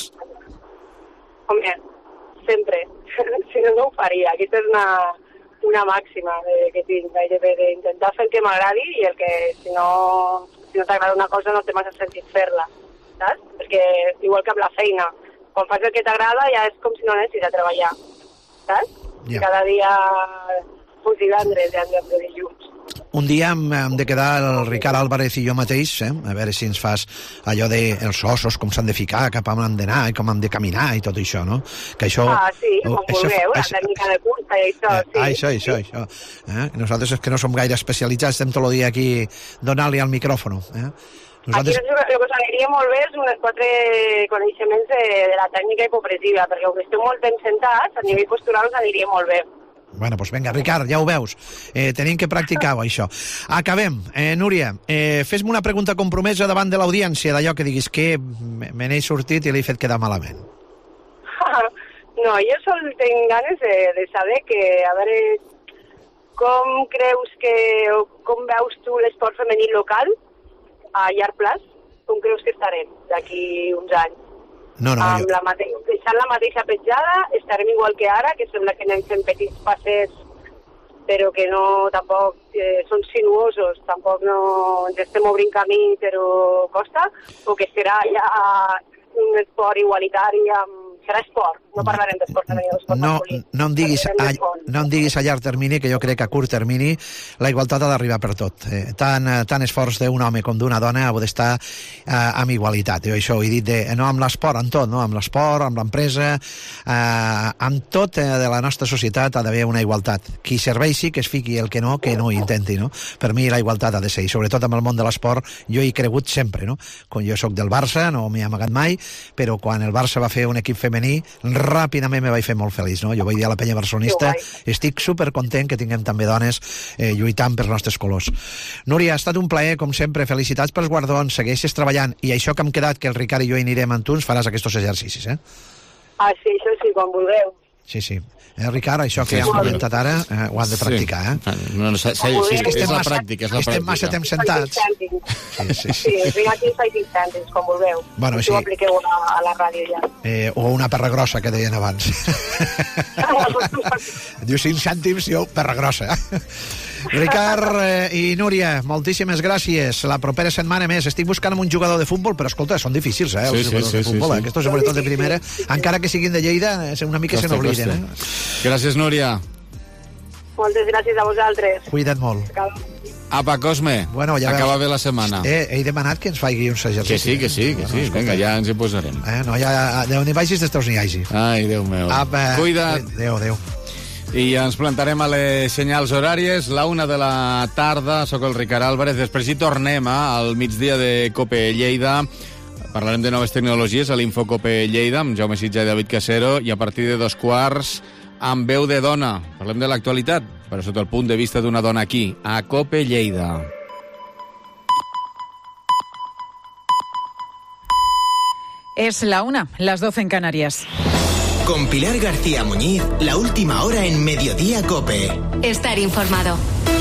Home, sempre. Si no, no ho faria. Aquesta és una, una màxima de, que tinc, gairebé, d'intentar fer el que m'agradi i el que, si no, si no t'agrada una cosa, no té massa sentit fer-la, saps? Perquè, igual que amb la feina, quan fas el que t'agrada ja és com si no anessis a treballar, saps? Yeah. Cada dia fos divendres i en lloc de dilluns. Un dia hem, hem de quedar el Ricard Álvarez i jo mateix, eh? A veure si ens fas allò de els ossos, com s'han de ficar, cap on han d'anar i com han de caminar i tot això, no? Que això... Ah, sí, com oh, vulgueu, la tècnica de cursa i això, eh, sí. Ah, això, això, sí. això. Eh? Nosaltres és que no som gaire especialitzats, estem tot el dia aquí donant-li al micròfon. Eh? Nosaltres... Aquí el que us aniria molt bé és uns quatre coneixements de, de la tècnica hipopressiva, perquè com que esteu molt temps sentats, a nivell postural us aniria molt bé. Bueno, doncs vinga, Ricard, ja ho veus. Eh, tenim que practicar això. Acabem. Eh, Núria, eh, fes-me una pregunta compromesa davant de l'audiència, d'allò que diguis que me n'he sortit i l'he fet quedar malament. No, jo sol tinc ganes de, de saber que, a veure, com creus que, com veus tu l'esport femení local a llarg plaç? Com creus que estarem d'aquí uns anys? No, no, amb jo... la mate... deixant la mateixa petjada, estarem igual que ara, que sembla que anem fent petits passes, però que no, tampoc eh, són sinuosos, tampoc no ens estem obrint camí, però costa, o que serà ja un esport igualitari amb... Serà esport, no parlarem d'esport femení, d'esport no, masculí. No em, diguis a, no em diguis a llarg termini, que jo crec que a curt termini la igualtat ha d'arribar per tot. Eh, tant, tant esforç d'un home com d'una dona ha d'estar eh, amb igualitat. Jo això ho he dit, de, no amb l'esport, en tot, no? Amb l'esport, amb l'empresa, eh, amb tot eh, de la nostra societat ha d'haver una igualtat. Qui serveixi, que es fiqui, el que no, que no ho intenti, no? Per mi la igualtat ha de ser, i sobretot amb el món de l'esport jo hi he cregut sempre, no? Quan jo sóc del Barça, no m'hi he amagat mai, però quan el Barça va fer un equip femení, ràpidament me vaig fer molt feliç, no? Jo vaig dir a la penya barcelonista, estic supercontent que tinguem també dones eh, lluitant pels nostres colors. Núria, ha estat un plaer, com sempre, felicitats pels guardons, segueixes treballant, i això que hem quedat, que el Ricard i jo hi anirem amb tu, ens faràs aquests exercicis, eh? Ah, sí, això sí, quan vulgueu. Sí, sí. Eh, Ricard, això que sí, hem comentat ara eh, ho han de practicar, eh? Sí, no, no, sí, sí, sí, és, és la pràctica, és la estem pràctica. massa temps sentats. Sí, sí, sí. Sí, vinc aquí i faig instàntics, com vulgueu. Bueno, si sí. ho apliqueu a, a la ràdio ja. Eh, o una perra grossa, que deien abans. Diu cinc cèntims, jo, perra grossa. Ricard eh, i Núria, moltíssimes gràcies. La propera setmana més. Estic buscant un jugador de futbol, però escolta, són difícils, eh, els sí, jugadors sí, de futbol, sí, sí. eh? Aquestos, sobretot de primera, encara que siguin de Lleida, una mica se n'obliden, eh? Gràcies, Núria. Moltes gràcies a vosaltres. Cuida't molt. Apa, Cosme, bueno, ja acaba veus, bé la setmana. Eh, he demanat que ens faci un exercici. Que sí, que sí, que sí. Bueno, vinga, ja ens hi posarem. Eh, no, ja, ni vagis d'estos ni hi hagi. Ai, Déu meu. Apa, Cuida't. Déu, Déu. I ja ens plantarem a les senyals horàries. La una de la tarda, sóc el Ricard Álvarez. Després hi tornem eh, al migdia de Cope Lleida. Parlarem de noves tecnologies a l'Info Cope Lleida amb Jaume Sitja i David Casero, i a partir de dos quarts amb veu de dona. Parlem de l'actualitat, però sota el punt de vista d'una dona aquí, a Cope Lleida. Es la una, las doce en Canarias. Con Pilar García Muñiz, la última hora en Mediodía Cope. Estar informado.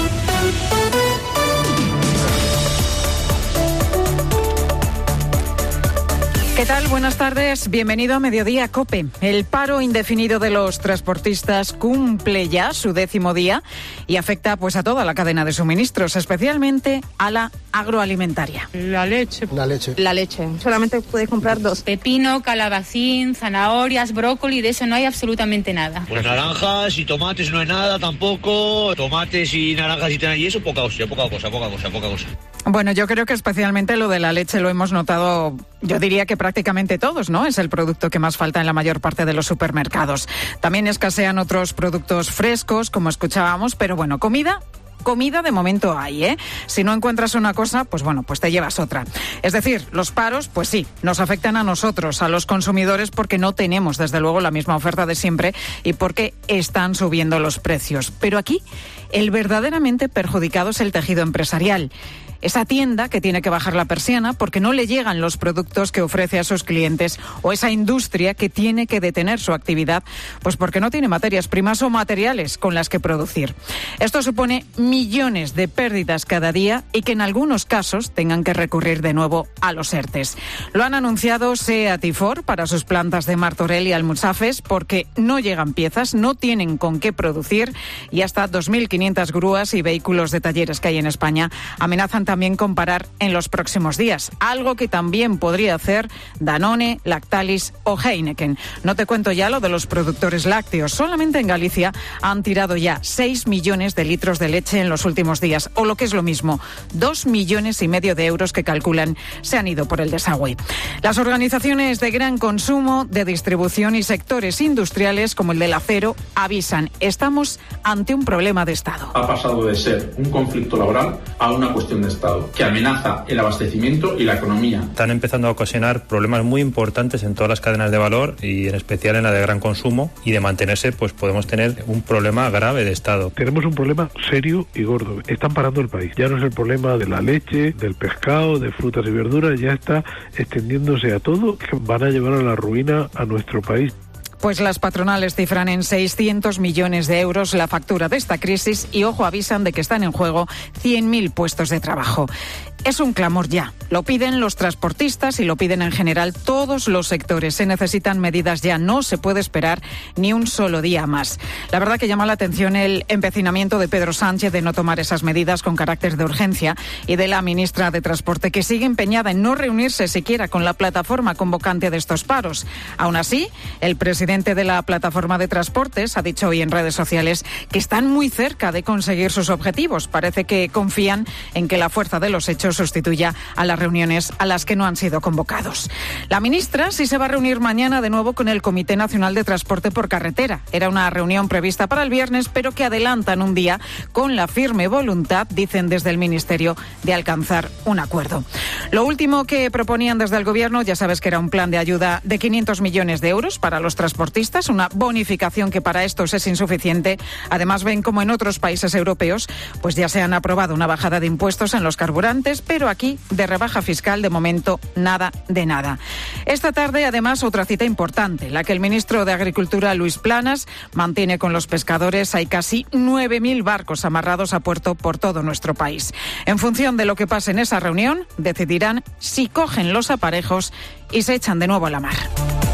¿Qué tal? Buenas tardes. Bienvenido a Mediodía Cope. El paro indefinido de los transportistas cumple ya su décimo día y afecta pues a toda la cadena de suministros, especialmente a la agroalimentaria. La leche. La leche. La leche. Solamente puedes comprar dos. Pepino, calabacín, zanahorias, brócoli, de eso no hay absolutamente nada. Pues naranjas y tomates no hay nada tampoco. Tomates y naranjas y, y eso poca cosa, poca cosa, poca cosa, poca cosa. Bueno, yo creo que especialmente lo de la leche lo hemos notado, yo diría que prácticamente todos, ¿no? Es el producto que más falta en la mayor parte de los supermercados. También escasean otros productos frescos, como escuchábamos, pero bueno, comida... Comida de momento hay, ¿eh? Si no encuentras una cosa, pues bueno, pues te llevas otra. Es decir, los paros, pues sí, nos afectan a nosotros, a los consumidores, porque no tenemos, desde luego, la misma oferta de siempre y porque están subiendo los precios. Pero aquí, el verdaderamente perjudicado es el tejido empresarial. Esa tienda que tiene que bajar la persiana porque no le llegan los productos que ofrece a sus clientes, o esa industria que tiene que detener su actividad pues porque no tiene materias primas o materiales con las que producir. Esto supone millones de pérdidas cada día y que en algunos casos tengan que recurrir de nuevo a los ERTES. Lo han anunciado SEAT y Ford para sus plantas de Martorell y Almussafes porque no llegan piezas, no tienen con qué producir, y hasta dos mil quinientas grúas y vehículos de talleres que hay en España amenazan también con parar en los próximos días, algo que también podría hacer Danone, Lactalis o Heineken. No te cuento ya lo de los productores lácteos. Solamente en Galicia han tirado ya seis millones de litros de leche en los últimos días, o lo que es lo mismo, dos millones y medio de euros que calculan se han ido por el desagüe. Las organizaciones de gran consumo, de distribución y sectores industriales como el del acero avisan: estamos ante un problema de Estado. Ha pasado de ser un conflicto laboral a una cuestión de Estado que amenaza el abastecimiento y la economía. Están empezando a ocasionar problemas muy importantes en todas las cadenas de valor y en especial en la de gran consumo, y de mantenerse pues podemos tener un problema grave de Estado. Tenemos un problema serio y gordo. Están parando el país. Ya no es el problema de la leche, del pescado, de frutas y verduras, ya está extendiéndose a todo, que van a llevar a la ruina a nuestro país. Pues las patronales cifran en seiscientos millones de euros la factura de esta crisis y, ojo, avisan de que están en juego cien mil puestos de trabajo. Es un clamor ya. Lo piden los transportistas y lo piden en general todos los sectores. Se necesitan medidas ya. No se puede esperar ni un solo día más. La verdad que llama la atención el empecinamiento de Pedro Sánchez de no tomar esas medidas con carácter de urgencia, y de la ministra de Transporte, que sigue empeñada en no reunirse siquiera con la plataforma convocante de estos paros. Aún así, el presidente de la plataforma de transportes ha dicho hoy en redes sociales que están muy cerca de conseguir sus objetivos. Parece que confían en que la fuerza de los hechos sustituya a las reuniones a las que no han sido convocados. La ministra sí se va a reunir mañana de nuevo con el Comité Nacional de Transporte por Carretera. Era una reunión prevista para el viernes, pero que adelantan un día con la firme voluntad, dicen desde el Ministerio, de alcanzar un acuerdo. Lo último que proponían desde el Gobierno, ya sabes que era un plan de ayuda de quinientos millones de euros para los transportistas, una bonificación que para estos es insuficiente. Además, ven como en otros países europeos pues ya se han aprobado una bajada de impuestos en los carburantes, pero aquí de rebaja fiscal de momento nada de nada. Esta tarde, además, otra cita importante, la que el ministro de Agricultura, Luis Planas, mantiene con los pescadores. Hay casi nueve mil barcos amarrados a puerto por todo nuestro país. En función de lo que pase en esa reunión, decidirán si cogen los aparejos y se echan de nuevo a la mar.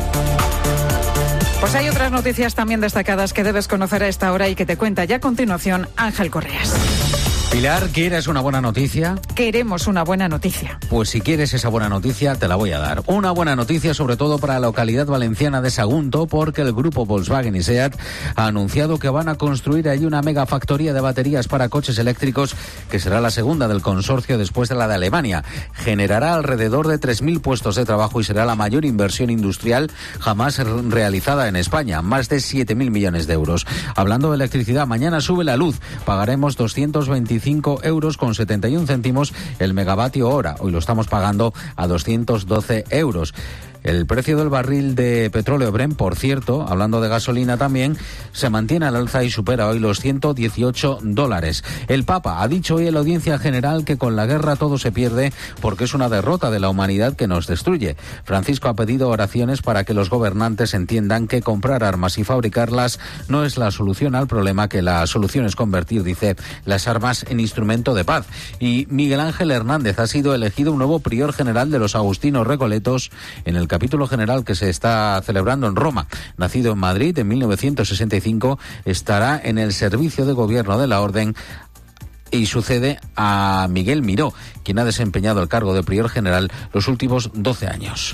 Pues hay otras noticias también destacadas que debes conocer a esta hora y que te cuenta ya a continuación Ángel Correas. Pilar, ¿quieres una buena noticia? Queremos una buena noticia. Pues si quieres esa buena noticia, te la voy a dar. Una buena noticia sobre todo para la localidad valenciana de Sagunto, porque el grupo Volkswagen y SEAT ha anunciado que van a construir allí una megafactoría de baterías para coches eléctricos, que será la segunda del consorcio después de la de Alemania. Generará alrededor de tres mil puestos de trabajo y será la mayor inversión industrial jamás realizada en España, más de siete mil millones de euros. Hablando de electricidad, mañana sube la luz. Pagaremos doscientos veinticinco euros con setenta y un céntimos el megavatio hora. Hoy lo estamos pagando a doscientos doce euros. El precio del barril de petróleo Brent, por cierto, hablando de gasolina también, se mantiene al alza y supera hoy los ciento dieciocho dólares. El Papa ha dicho hoy en la audiencia general que con la guerra todo se pierde porque es una derrota de la humanidad que nos destruye. Francisco ha pedido oraciones para que los gobernantes entiendan que comprar armas y fabricarlas no es la solución al problema, que la solución es convertir, dice, las armas en instrumento de paz. Y Miguel Ángel Hernández ha sido elegido un nuevo prior general de los Agustinos Recoletos en el capítulo general que se está celebrando en Roma. Nacido en Madrid en mil novecientos sesenta y cinco, estará en el servicio de gobierno de la Orden y sucede a Miguel Miró, quien ha desempeñado el cargo de prior general los últimos doce años.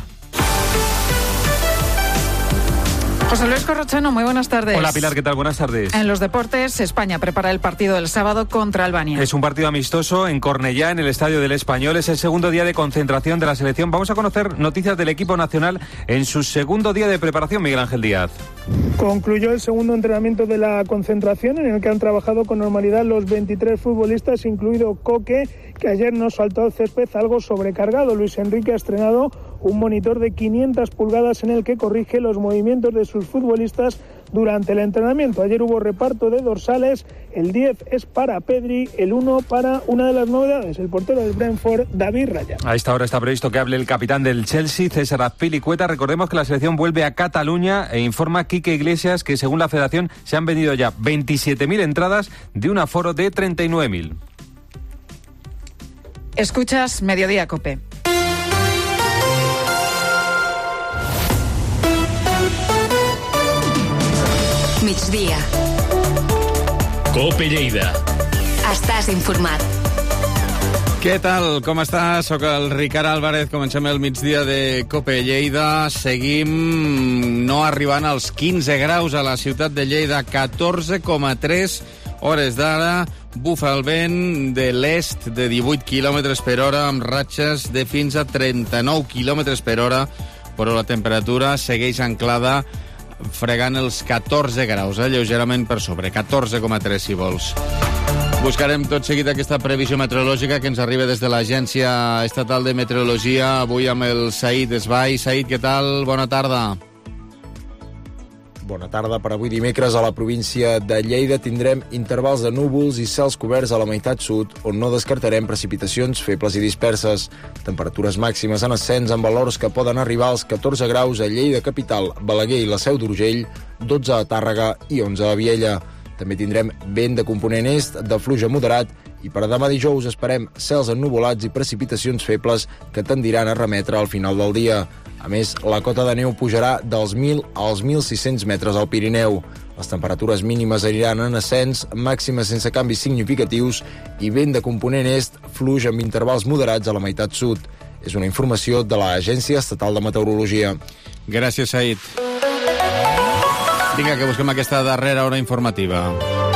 José Luis Corrochano, muy buenas tardes. Hola Pilar, ¿qué tal? Buenas tardes. En los deportes, España prepara el partido del sábado contra Albania. Es un partido amistoso en Cornellá, en el Estadio del Español. Es el segundo día de concentración de la selección. Vamos a conocer noticias del equipo nacional en su segundo día de preparación, Miguel Ángel Díaz. Concluyó el segundo entrenamiento de la concentración, en el que han trabajado con normalidad los veintitrés futbolistas, incluido Coque, que ayer nos saltó al césped algo sobrecargado. Luis Enrique ha estrenado un monitor de quinientas pulgadas en el que corrige los movimientos de sus futbolistas durante el entrenamiento. Ayer hubo reparto de dorsales, el diez es para Pedri, el uno para una de las novedades, el portero del Brentford, David Raya. A esta hora está previsto que hable el capitán del Chelsea, César Azpilicueta. Recordemos que la selección vuelve a Cataluña e informa Quique Iglesias que según la federación se han vendido ya veintisiete mil entradas de un aforo de treinta y nueve mil. Escuchas Mediodía COPE. Migdia. COPE Lleida. Estàs informat. Què tal? Com estàs? Soc el Ricard Álvarez. Comencem el migdia de COPE Lleida. Seguim no arribant als quinze graus a la ciutat de Lleida. catorze coma tres hores d'ara. Bufa el vent de l'est de divuit quilòmetres per hora amb ratxes de fins a trenta-nou quilòmetres per hora, però la temperatura segueix anclada fregant els catorze graus, eh? Lleugerament per sobre, catorze coma tres si vols. Buscarem tot seguit aquesta previsió meteorològica que ens arriba des de l'Agència Estatal de Meteorologia, avui amb el Said Esbai. Said, què tal? Bona tarda. Bona tarda. Per avui dimecres a la província de Lleida tindrem intervals de núvols i cels coberts a la meitat sud, on no descartarem precipitacions febles i disperses. Temperatures màximes en ascens amb valors que poden arribar als catorze graus a Lleida capital, Balaguer i la Seu d'Urgell, dotze a Tàrrega i onze a Viella. També tindrem vent de component est, de fluix moderat, i per a demà dijous esperem cels ennuvolats i precipitacions febles que tendiran a remetre al final del dia. A més, la cota de neu pujarà dels mil als mil sis-cents metres al Pirineu. Les temperatures mínimes aniran en ascens, màximes sense canvis significatius i vent de component est, fluix amb intervals moderats a la meitat sud. És una informació de l'Agència Estatal de Meteorologia. Gràcies, Said. Vinga, que busquem aquesta darrera hora informativa.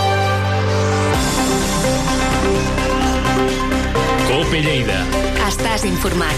COPE Lleida. Estàs informat.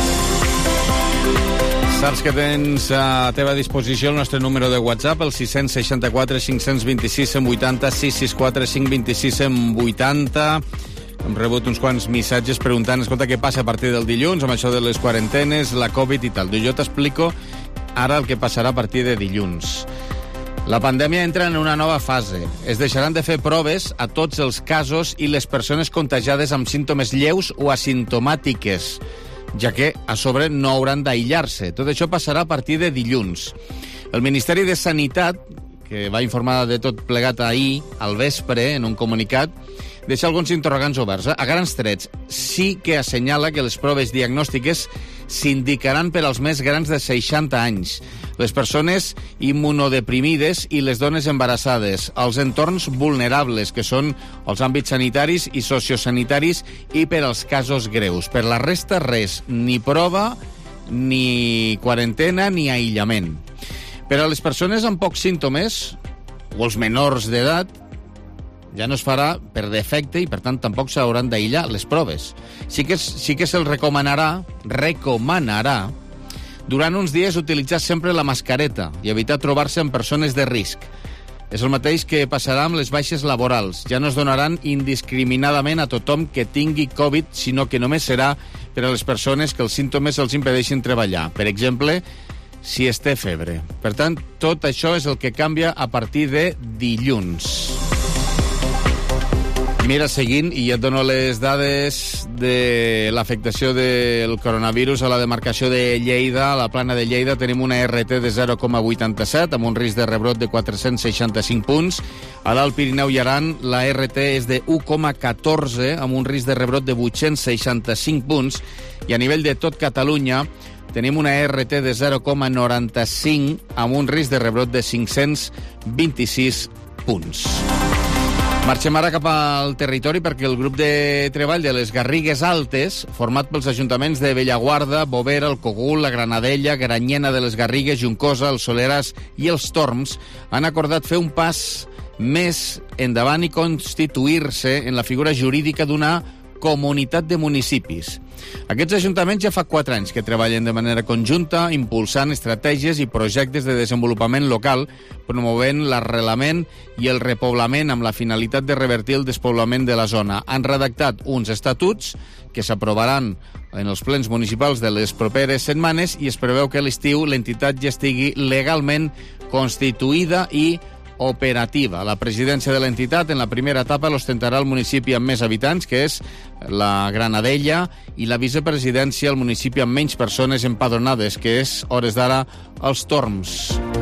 Saps que tens a teva disposició el nostre número de WhatsApp, el sis sis quatre, cinc dos sis, cent vuitanta, sis sis quatre, cinc dos sis, cent vuitanta. Hem rebut uns quants missatges preguntant, escolta, què passa a partir del dilluns amb això de les quarantenes, la Covid i tal. Jo t'explico ara el que passarà a partir de dilluns. La pandèmia entra en una nova fase. Es deixaran de fer proves a tots els casos i les persones contagiades amb símptomes lleus o asimptomàtiques, ja que a sobre no hauran d'aïllar-se. Tot això passarà a partir de dilluns. El Ministeri de Sanitat, que va informar de tot plegat ahir, al vespre, en un comunicat, deixa alguns interrogants oberts. A grans trets, sí que assenyala que les proves diagnòstiques s'indicaran per als més grans de seixanta anys, les persones immunodeprimides i les dones embarassades, els entorns vulnerables, que són els àmbits sanitaris i sociosanitaris, i per als casos greus. Per la resta, res, ni prova, ni quarantena, ni aïllament. Per a les persones amb pocs símptomes, o els menors d'edat, ja no es farà per defecte i, per tant, tampoc s'hauran d'aïllar les proves. Sí que, sí que se'ls recomanarà, recomanarà, durant uns dies utilitzar sempre la mascareta i evitar trobar-se amb persones de risc. És el mateix que passarà amb les baixes laborals. Ja no es donaran indiscriminadament a tothom que tingui Covid, sinó que només serà per a les persones que els símptomes els impedeixin treballar. Per exemple, si es té febre. Per tant, tot això és el que canvia a partir de dilluns. Mira, seguint, i ja et dono les dades de l'afectació del coronavirus a la demarcació de Lleida. A la plana de Lleida tenim una R T de zero coma vuitanta-set, amb un risc de rebrot de quatre-cents seixanta-cinc punts. A l'Alt Pirineu i Aran, la R T és de u coma catorze, amb un risc de rebrot de vuit-cents seixanta-cinc punts. I a nivell de tot Catalunya, tenim una R T de zero coma noranta-cinc, amb un risc de rebrot de cinc-cents vint-i-sis punts. Marxem ara cap al territori perquè el grup de treball de les Garrigues Altes, format pels ajuntaments de Bellaguarda, Bovera, el Cogul, la Granadella, Granyena de les Garrigues, Juncosa, el Soleràs i els Torms, han acordat fer un pas més endavant i constituir-se en la figura jurídica d'una comunitat de municipis. Aquests ajuntaments ja fa quatre anys que treballen de manera conjunta, impulsant estratègies i projectes de desenvolupament local, promovent l'arrelament i el repoblament amb la finalitat de revertir el despoblament de la zona. Han redactat uns estatuts que s'aprovaran en els plens municipals de les properes setmanes i es preveu que a l'estiu l'entitat ja estigui legalment constituïda i operativa. La presidència de l'entitat en la primera etapa l'ostentarà el municipi amb més habitants, que és la Granadella, i la vicepresidència el municipi amb menys persones empadronades, que és, hores d'ara, els Torms.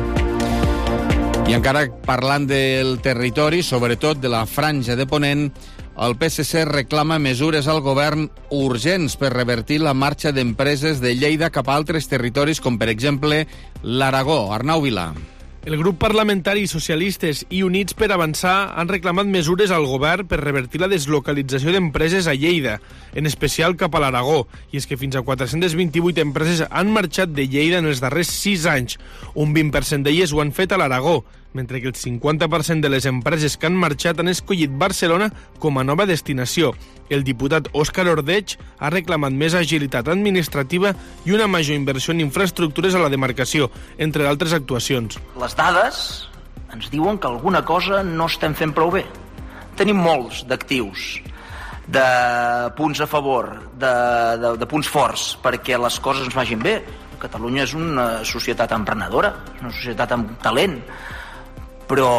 I encara parlant del territori, sobretot de la franja de Ponent, el P S C reclama mesures al govern urgents per revertir la marxa d'empreses de Lleida cap a altres territoris, com per exemple l'Aragó. Arnau Vilà. El grup parlamentari Socialistes i Units per Avançar han reclamat mesures al govern per revertir la deslocalització d'empreses a Lleida, en especial cap a l'Aragó, i és que fins a quatre-cents vint-i-vuit empreses han marxat de Lleida en els darrers sis anys. Un vint per cent d'elles ho han fet a l'Aragó, mentre que el cinquanta per cent de les empreses que han marxat han escollit Barcelona com a nova destinació. El diputat Òscar Ordeig ha reclamat més agilitat administrativa i una major inversió en infraestructures a la demarcació, entre altres actuacions. Les dades ens diuen que alguna cosa no estem fent prou bé. Tenim molts d'actius, de punts a favor, de, de, de punts forts, perquè les coses ens vagin bé. Catalunya és una societat emprenedora, una societat amb talent, però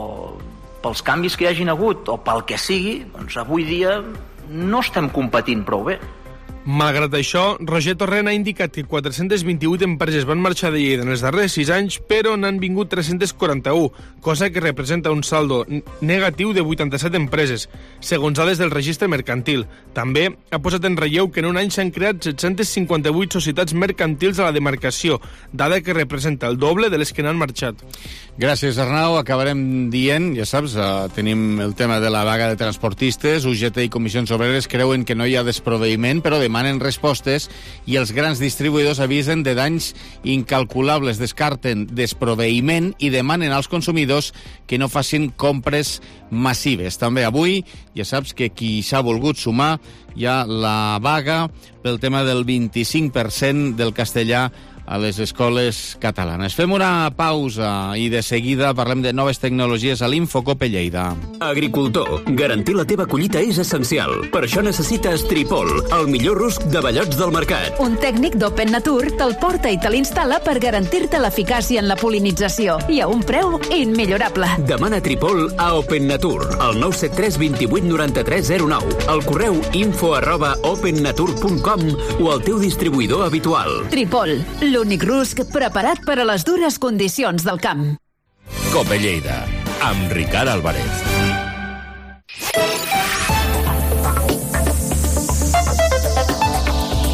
pels canvis que hi hagin hagut o pel que sigui, doncs avui dia no estem competint prou bé. Malgrat això, Roger Torrent ha indicat que quatre-cents vint-i-vuit empreses van marxar de Lleida en els darrers sis anys, però n'han vingut tres-cents quaranta-u, cosa que representa un saldo negatiu de vuitanta-set empreses, segons dades del registre mercantil. També ha posat en relleu que en un any s'han creat set-cents cinquanta-vuit societats mercantils a la demarcació, dada que representa el doble de les que n'han marxat. Gràcies, Arnau. Acabarem dient, ja saps, uh, tenim el tema de la vaga de transportistes. U G T i Comissions Obreres creuen que no hi ha desproveïment, però demanen respostes i els grans distribuïdors avisen de danys incalculables, descarten desproveïment i demanen als consumidors que no facin compres massives. També avui, ja saps que qui s'ha volgut sumar hi ha la vaga pel tema del vint-i-cinc per cent del castellà a les escoles catalanes. Fem una pausa i de seguida parlem de noves tecnologies a l'Infocope Lleida. Agricultor, garantir la teva collita és essencial. Per això necessites Tripol, el millor rusc de bellots del mercat. Un tècnic d'Open Nature te'l porta i te l'instal·la per garantir-te l'eficàcia en la polinització i a un preu immillorable. Demana Tripol a Open Nature, al nou set tres dos vuit nou tres zero nou, al correu info arroba opennature punt com o al teu distribuïdor habitual. Tripol, l'únic rusc preparat per a les dures condicions del camp. Cope Lleida, amb Ricard Álvarez.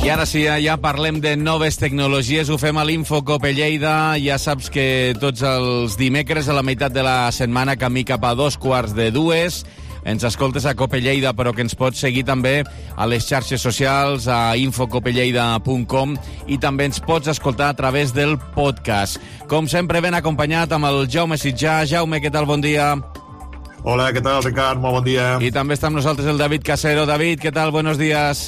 I ara sí, ja parlem de noves tecnologies, ho fem a l'Info Cope Lleida. Ja saps que tots els dimecres a la meitat de la setmana, camí cap a dos quarts de dues, ens escoltes a Cope Lleida, però que ens pots seguir també a les xarxes socials, a info cope lleida punt com, i també ens pots escoltar a través del podcast. Com sempre, ben acompanyat amb el Jaume Sitjà. Jaume, què tal? Bon dia. Hola, què tal, Ricard? Molt bon dia. I també està amb nosaltres el David Casero. David, què tal? Buenos días.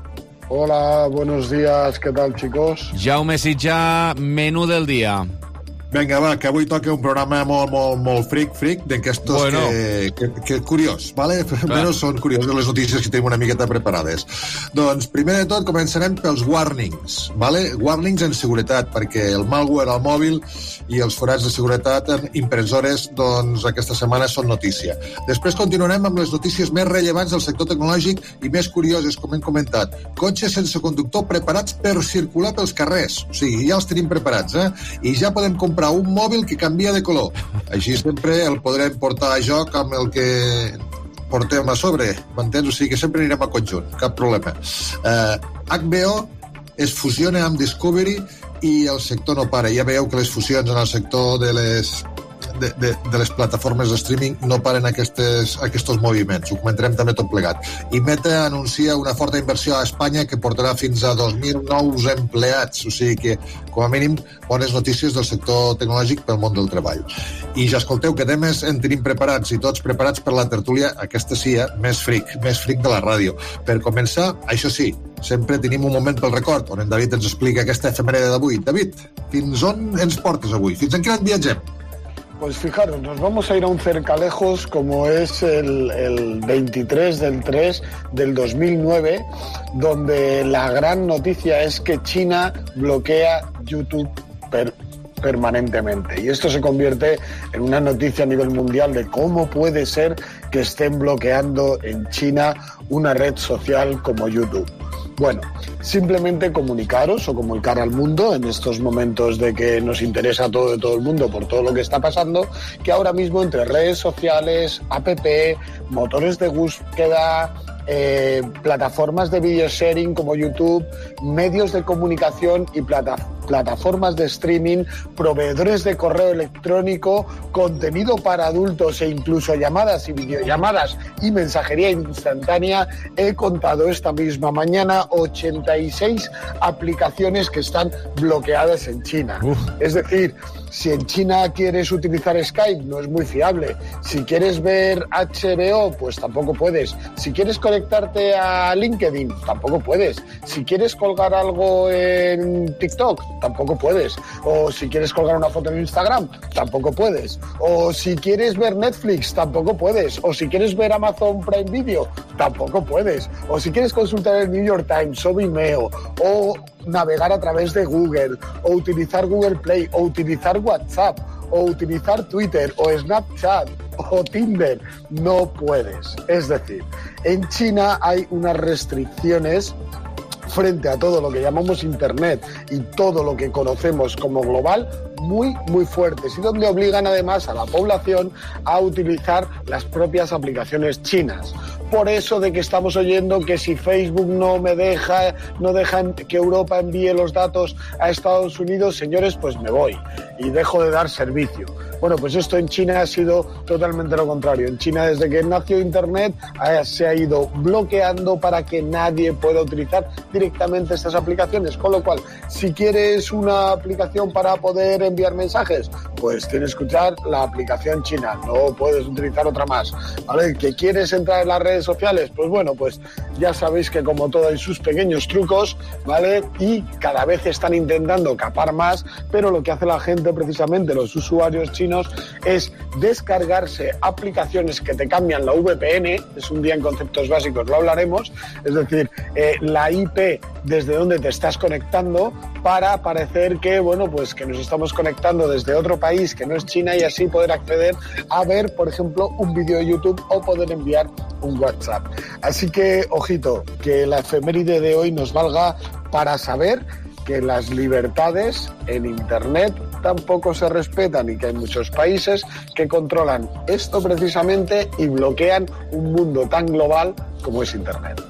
Hola, buenos días, ¿qué tal, chicos? Jaume Sitjà, menú del día. Vinga, va, que avui toca un programa molt, molt, molt fric, fric, d'aquestos bueno. que, que, que curiós, vale? Però són curioses les notícies que tenim una miqueta preparades. Doncs, primer de tot, començarem pels warnings, vale? Warnings en seguretat, perquè el malware al mòbil i els forats de seguretat en impressores, doncs, aquesta setmana són notícia. Després continuarem amb les notícies més rellevants del sector tecnològic i més curioses, com hem comentat. Cotxes sense conductor preparats per circular pels carrers. O sigui, ja els tenim preparats, eh? I ja podem comprar un mòbil que canvia de color. Així sempre el podrem portar a joc amb el que portem a sobre, m'entens? O sigui que sempre anirem a conjunt, cap problema. Eh, H B O es fusiona amb Discovery i el sector no para. Ja veieu que les fusions en el sector de les de, de, de les plataformes de streaming no paren aquestes, aquests moviments. Ho comentarem també tot plegat. I Meta anuncia una forta inversió a Espanya que portarà fins a dos mil nous empleats. O sigui que, com a mínim, bones notícies del sector tecnològic pel món del treball. I ja escolteu que temes en tenim preparats i tots preparats per la tertúlia, aquesta sí, eh? més fric, més fric de la ràdio. Per començar, això sí, sempre tenim un moment pel record on en David ens explica aquesta efemèride d'avui. David, fins on ens portes avui? Fins en quin any viatgem? Pues fijaros, nos vamos a ir a un cercalejos como es el, el veintitrés del tres del dos mil nueve, donde la gran noticia es que China bloquea YouTube per, permanentemente. Y esto se convierte en una noticia a nivel mundial de cómo puede ser que estén bloqueando en China una red social como YouTube. Bueno, simplemente comunicaros o comunicar al mundo en estos momentos de que nos interesa todo de todo el mundo por todo lo que está pasando, que ahora mismo entre redes sociales, app, motores de búsqueda, eh, plataformas de video sharing como YouTube, medios de comunicación y plata plataformas de streaming, proveedores de correo electrónico, contenido para adultos e incluso llamadas y videollamadas y mensajería instantánea. He contado esta misma mañana ochenta y seis aplicaciones que están bloqueadas en China. Uf. Es decir, si en China quieres utilizar Skype, no es muy fiable. Si quieres ver H B O, pues tampoco puedes. Si quieres conectarte a LinkedIn, tampoco puedes. Si quieres colgar algo en TikTok, tampoco puedes. O si quieres colgar una foto en Instagram, tampoco puedes. O si quieres ver Netflix, tampoco puedes. O si quieres ver Amazon Prime Video, tampoco puedes. O si quieres consultar el New York Times o Vimeo, o navegar a través de Google, o utilizar Google Play, o utilizar WhatsApp, o utilizar Twitter, o Snapchat, o Tinder, no puedes. Es decir, en China hay unas restricciones frente a todo lo que llamamos Internet y todo lo que conocemos como global muy, muy fuertes, y donde obligan además a la población a utilizar las propias aplicaciones chinas. Por eso de que estamos oyendo que si Facebook no me deja, no deja que Europa envíe los datos a Estados Unidos, señores, pues me voy y dejo de dar servicio. Bueno, pues esto en China ha sido totalmente lo contrario. En China, desde que nació Internet, se ha ido bloqueando para que nadie pueda utilizar directamente estas aplicaciones. Con lo cual, si quieres una aplicación para poder enviar mensajes, pues tienes que usar la aplicación china, no puedes utilizar otra más, ¿vale? ¿Que quieres entrar en las redes sociales? Pues bueno, pues ya sabéis que como todo hay sus pequeños trucos, ¿vale? Y cada vez están intentando capar más, pero lo que hace la gente, precisamente los usuarios chinos, es descargarse aplicaciones que te cambian la V P N, es un día en conceptos básicos, lo hablaremos, es decir, eh, la I P desde donde te estás conectando, para parecer que, bueno, pues que nos estamos conectando desde otro país que no es China, y así poder acceder a ver, por ejemplo, un vídeo de YouTube o poder enviar un WhatsApp. Así que, ojito, que la efeméride de hoy nos valga para saber que las libertades en Internet tampoco se respetan y que hay muchos países que controlan esto precisamente y bloquean un mundo tan global como es Internet.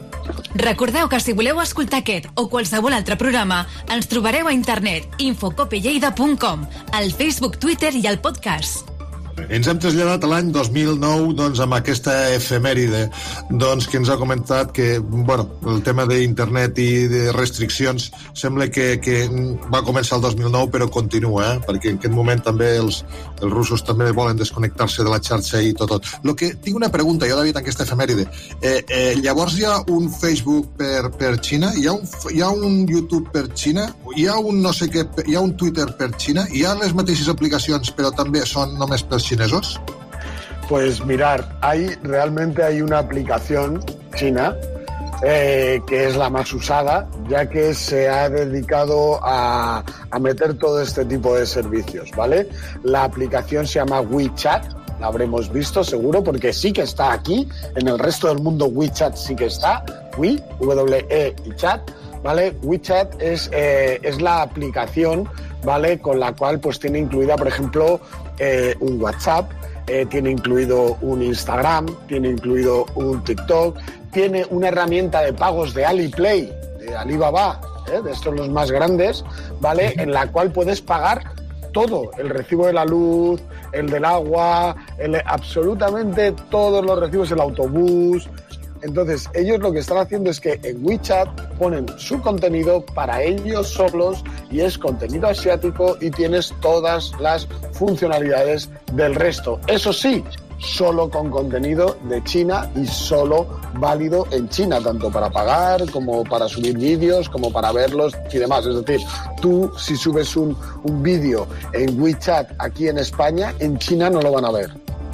Recordeu que si voleu escoltar aquest o qualsevol altre programa, ens trobareu a internet infocopelleida punt com, al Facebook, Twitter i al podcast. Ens hem traslladat a l'any dos mil nou, doncs, amb aquesta efemèride, doncs, que ens ha comentat que, bueno, el tema d'internet i de restriccions sembla que, que va començar el dos mil nou, però continua, eh? Perquè en aquest moment també els, els russos també volen desconnectar-se de la xarxa i tot, tot. Lo que, tinc una pregunta, jo, David, en aquesta efemèride. Eh, eh, llavors hi ha un Facebook per, per Xina? Hi ha un, hi ha un YouTube per Xina? Hi ha un no sé què, hi ha un Twitter per Xina? Hi ha les mateixes aplicacions, però també són només per chinesos? Pues mirar, hay realmente hay una aplicación china eh, que es la más usada, ya que se ha dedicado a, a meter todo este tipo de servicios, ¿vale? La aplicación se llama WeChat, la habremos visto seguro, porque sí que está aquí, en el resto del mundo WeChat sí que está, We, W E y Chat, ¿vale? WeChat es, eh, es la aplicación, ¿vale? Con la cual pues tiene incluida, por ejemplo, eh, un WhatsApp, eh, tiene incluido un Instagram, tiene incluido un TikTok, tiene una herramienta de pagos de Alipay, de Alibaba, ¿eh? De estos los más grandes, ¿vale? En la cual puedes pagar todo, el recibo de la luz, el del agua, el, absolutamente todos los recibos, el autobús. Entonces, ellos lo que están haciendo es que en WeChat ponen su contenido para ellos solos y es contenido asiático y tienes todas las funcionalidades del resto. Eso sí, solo con contenido de China y solo válido en China, tanto para pagar como para subir vídeos, como para verlos y demás. Es decir, tú si subes un, un vídeo en WeChat aquí en España, en China no lo van a ver.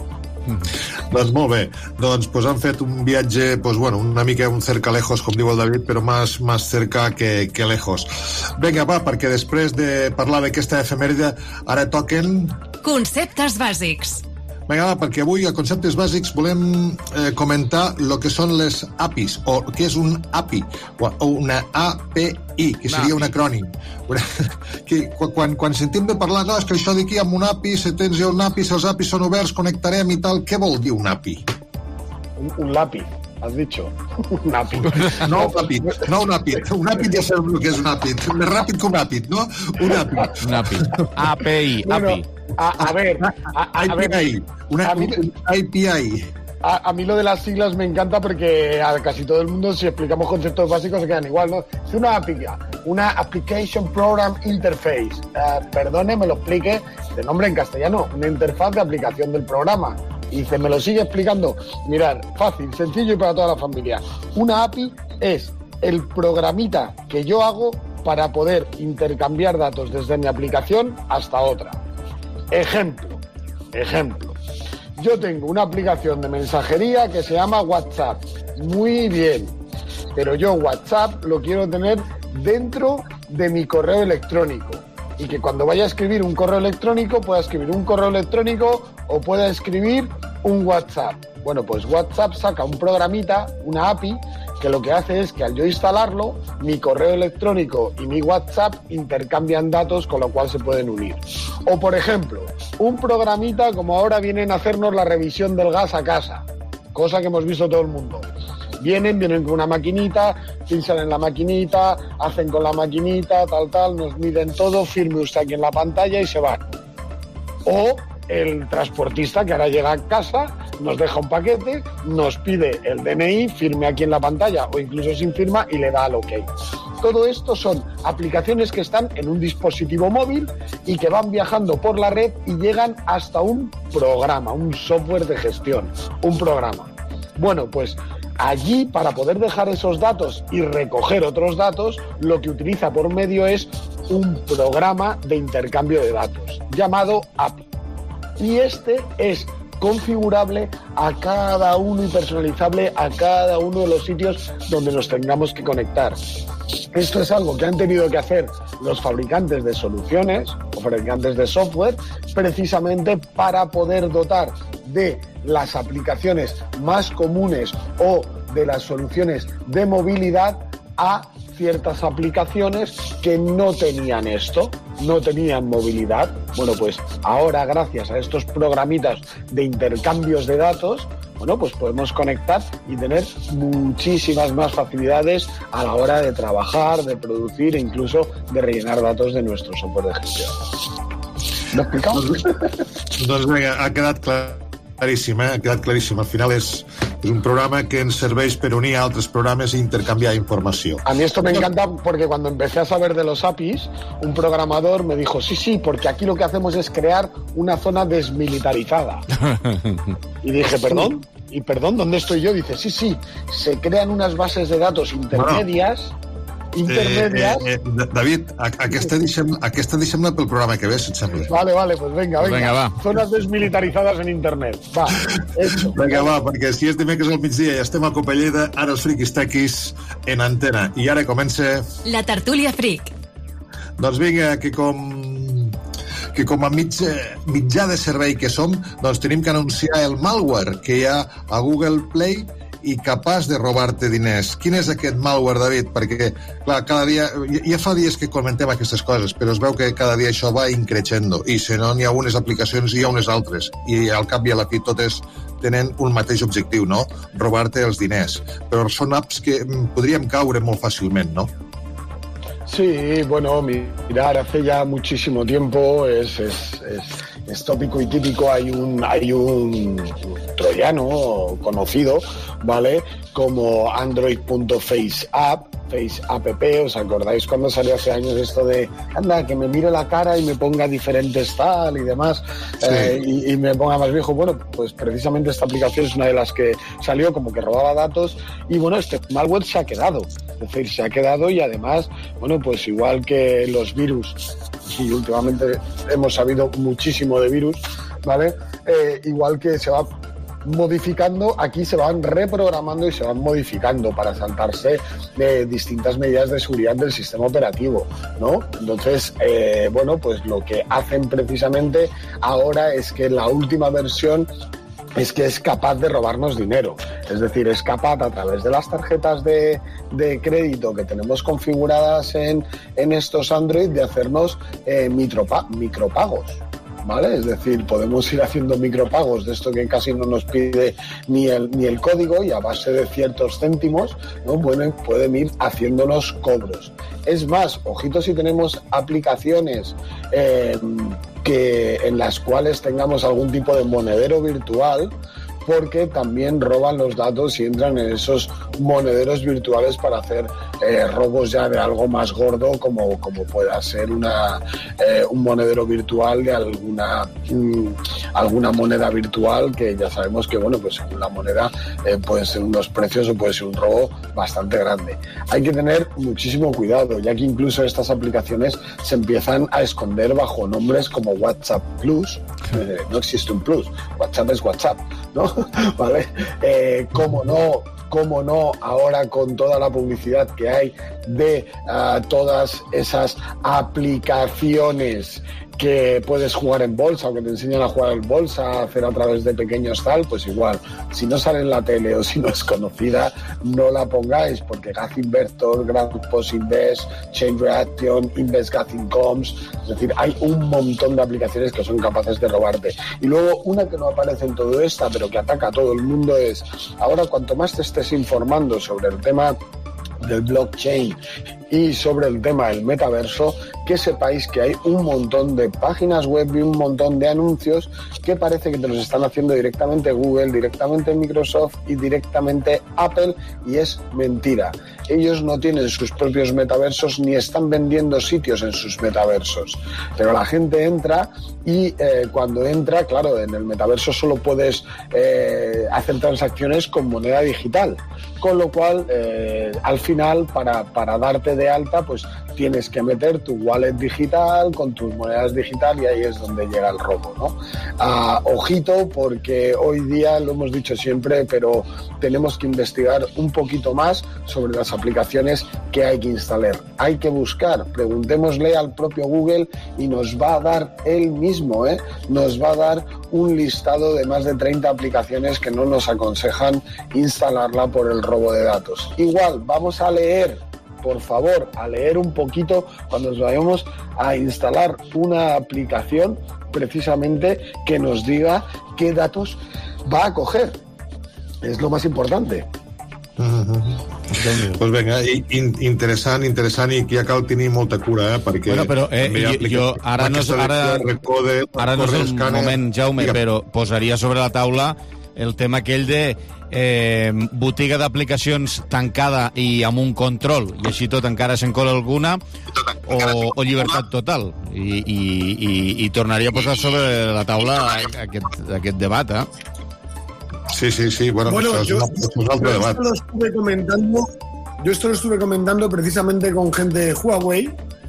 Doncs molt bé, doncs, pues han fet un viatge, pues, bueno, una mica un cerca lejos, com diu el David, però més, més cerca que, que lejos. Vinga, va, perquè després de parlar d'aquesta efemèride, ara toquen... Conceptes bàsics. Vinga, va, perquè avui a Conceptes Bàsics volem eh, comentar el que són les A P Is, o què és un A P I, o una A P I, que seria un acrònim. Que, quan, quan sentim de parlar, no, és que això d'aquí amb un A P I, si tens un A P I, si els A P Is són oberts, connectarem i tal, què vol dir un A P I? Un, un lápiz, has dicho. Un A P I. No un A P I, no un A P I. Un A P I ja sabem el que és un A P I. Més ràpid que un A P I, no? Un A P I. Un A P I. A P I, A P I. A, a ver, a, a, a ver, una, a mí, un I P I. A, a mí lo de las siglas me encanta porque a casi todo el mundo, si explicamos conceptos básicos, se quedan igual, ¿no? Es una A P I, una Application Program Interface. Uh, perdone, me lo explique de nombre en castellano, una interfaz de aplicación del programa. Y se me lo sigue explicando. Mirad, fácil, sencillo y para toda la familia. Una A P I es el programita que yo hago para poder intercambiar datos desde mi aplicación hasta otra. Ejemplo, ejemplo. Yo tengo una aplicación de mensajería que se llama WhatsApp. Muy bien. Pero yo WhatsApp lo quiero tener dentro de mi correo electrónico. Y que cuando vaya a escribir un correo electrónico, pueda escribir un correo electrónico o pueda escribir un WhatsApp. Bueno, pues WhatsApp saca un programita, una A P I, que lo que hace es que al yo instalarlo, mi correo electrónico y mi WhatsApp intercambian datos, con lo cual se pueden unir. O, por ejemplo, un programita como ahora vienen a hacernos la revisión del gas a casa, cosa que hemos visto todo el mundo. Vienen, vienen con una maquinita, pinchan en la maquinita, hacen con la maquinita, tal, tal, nos miden todo, firme usted aquí en la pantalla y se van. O el transportista que ahora llega a casa, nos deja un paquete, nos pide el D N I, firme aquí en la pantalla o incluso sin firma y le da al OK. Todo esto son aplicaciones que están en un dispositivo móvil y que van viajando por la red y llegan hasta un programa, un software de gestión, un programa. Bueno, pues allí, para poder dejar esos datos y recoger otros datos, lo que utiliza por medio es un programa de intercambio de datos llamado A P I. Y este es configurable a cada uno y personalizable a cada uno de los sitios donde nos tengamos que conectar. Esto es algo que han tenido que hacer los fabricantes de soluciones o fabricantes de software precisamente para poder dotar de las aplicaciones más comunes o de las soluciones de movilidad a ciertas aplicaciones que no tenían esto, no tenían movilidad. Bueno, pues ahora gracias a estos programitas de intercambios de datos, bueno, pues podemos conectar y tener muchísimas más facilidades a la hora de trabajar, de producir e incluso de rellenar datos de nuestro software de gestión. ¿Lo explicamos? Doncs vinga, ha quedat claríssim, eh? ha quedat claríssim. Al final és, és un programa que ens serveix per unir a altres programes i intercanviar informació. A mí esto me encanta porque cuando empecé a saber de los A P Is, un programador me dijo, sí, sí, porque aquí lo que hacemos es crear una zona desmilitarizada. Y dije, ¿perdón? Y perdón, ¿dónde estoy yo? Dice, sí, sí, se crean unas bases de datos intermedias... Bueno. intermèdies... Eh, eh, David, aquesta deixem, aquesta deixem-la pel programa que ve, si et sembla. Vale, vale, pues venga, venga. venga va. Zonas desmilitarizadas en internet. Va, hecho. Vinga, va, perquè si és dimecres al migdia i estem a Copelleda, ara els friquis tequis en antena. I ara comença... La tertúlia fric. Doncs vinga, que com... que com a mig, mitjà de servei que som, doncs tenim que anunciar el malware que hi ha a Google Play i capaç de robar-te diners. Quin és aquest malware, David? Perquè, clar, cada dia... Ja fa dies que comentem aquestes coses, però es veu que cada dia això va increixendo. I si no n'hi ha unes aplicacions, hi ha unes altres. I al cap i a la fi totes tenen un mateix objectiu, no? Robar-te els diners. Però són apps que podríem caure molt fàcilment, no? Sí, bueno, mirar, hace ya muchísimo tiempo, es, es, es, es tópico y típico, hay un, hay un troyano conocido, ¿vale? Como Android.FaceApp, FaceApp, ¿os acordáis cuando salió hace años esto de, anda, que me mire la cara y me ponga diferentes tal y demás, sí. eh, y, y me ponga más viejo? Bueno, pues precisamente esta aplicación es una de las que salió, como que robaba datos, y bueno, este malware se ha quedado, es decir, se ha quedado y además, bueno, pues igual que los virus, y últimamente hemos sabido muchísimo de virus, ¿vale? Eh, igual que se va modificando, aquí se van reprogramando y se van modificando para saltarse de distintas medidas de seguridad del sistema operativo, ¿no? Entonces, eh, bueno, pues lo que hacen precisamente ahora es que la última versión es que es capaz de robarnos dinero. Es decir, es capaz a través de las tarjetas de, de crédito que tenemos configuradas en, en estos Android de hacernos eh, micropa, micropagos. ¿Vale? Es decir, podemos ir haciendo micropagos de esto que casi no nos pide ni el, ni el código, y a base de ciertos céntimos, ¿no? Pueden, pueden ir haciéndonos cobros. Es más, ojito si tenemos aplicaciones eh, que, en las cuales tengamos algún tipo de monedero virtual, porque también roban los datos y entran en esos monederos virtuales para hacer eh, robos ya de algo más gordo, como, como pueda ser una, eh, un monedero virtual de alguna, mm, alguna moneda virtual, que ya sabemos que, bueno, pues según la moneda eh, pueden ser unos precios o puede ser un robo bastante grande. Hay que tener muchísimo cuidado, ya que incluso estas aplicaciones se empiezan a esconder bajo nombres como WhatsApp Plus. Eh, no existe un Plus, WhatsApp es WhatsApp, ¿no? ¿Vale? Eh, ¿Cómo no? ¿Cómo no? Ahora con toda la publicidad que hay de uh, todas esas aplicaciones que puedes jugar en bolsa o que te enseñan a jugar en bolsa, a hacer a través de pequeños tal, pues igual, si no sale en la tele o si no es conocida, no la pongáis, porque Gaz Invertor, Grand Post Invest, Chain Reaction, Invest Gaz Incomes, es decir, hay un montón de aplicaciones que son capaces de robarte. Y luego, una que no aparece en todo esto, pero que ataca a todo el mundo, es, ahora cuanto más te estés informando sobre el tema del blockchain y sobre el tema del metaverso, que sepáis que hay un montón de páginas web y un montón de anuncios que parece que te los están haciendo directamente Google, directamente Microsoft y directamente Apple, y es mentira. Ellos no tienen sus propios metaversos ni están vendiendo sitios en sus metaversos, pero la gente entra y eh, cuando entra, claro, en el metaverso solo puedes eh, hacer transacciones con moneda digital, con lo cual eh, al final para, para darte de alta pues tienes que meter tu wallet digital con tus monedas digital, y ahí es donde llega el robo, ¿no? Ah, ojito, porque hoy día, lo hemos dicho siempre, pero tenemos que investigar un poquito más sobre las aplicaciones que hay que instalar. Hay que buscar, preguntémosle al propio Google y nos va a dar él mismo, ¿eh? Nos va a dar un listado de más de treinta aplicaciones que no nos aconsejan instalarla por el robo de datos. Igual, vamos a leer, por favor, a leer un poquito cuando nos vayamos a instalar una aplicación precisamente que nos diga qué datos va a coger. es lo más importante. Doncs pues vinga, in, interessant, interessant, i ja cal tenir molta cura, eh, perquè... Bueno, però eh, jo, jo ara no és, ara, recode, ara no és el escàner. Moment, Jaume, Digue. Però posaria sobre la taula el tema aquell de eh, botiga d'aplicacions tancada i amb un control, i així tot encara se'n cola alguna, o, o llibertat total. I, i, i, i tornaria a posar sobre la taula aquest, aquest debat, eh? Sí, sí, sí. Bueno, bueno eso yo, es un alto yo debate. Esto lo estuve comentando, yo esto lo estuve comentando precisamente con gente de Huawei,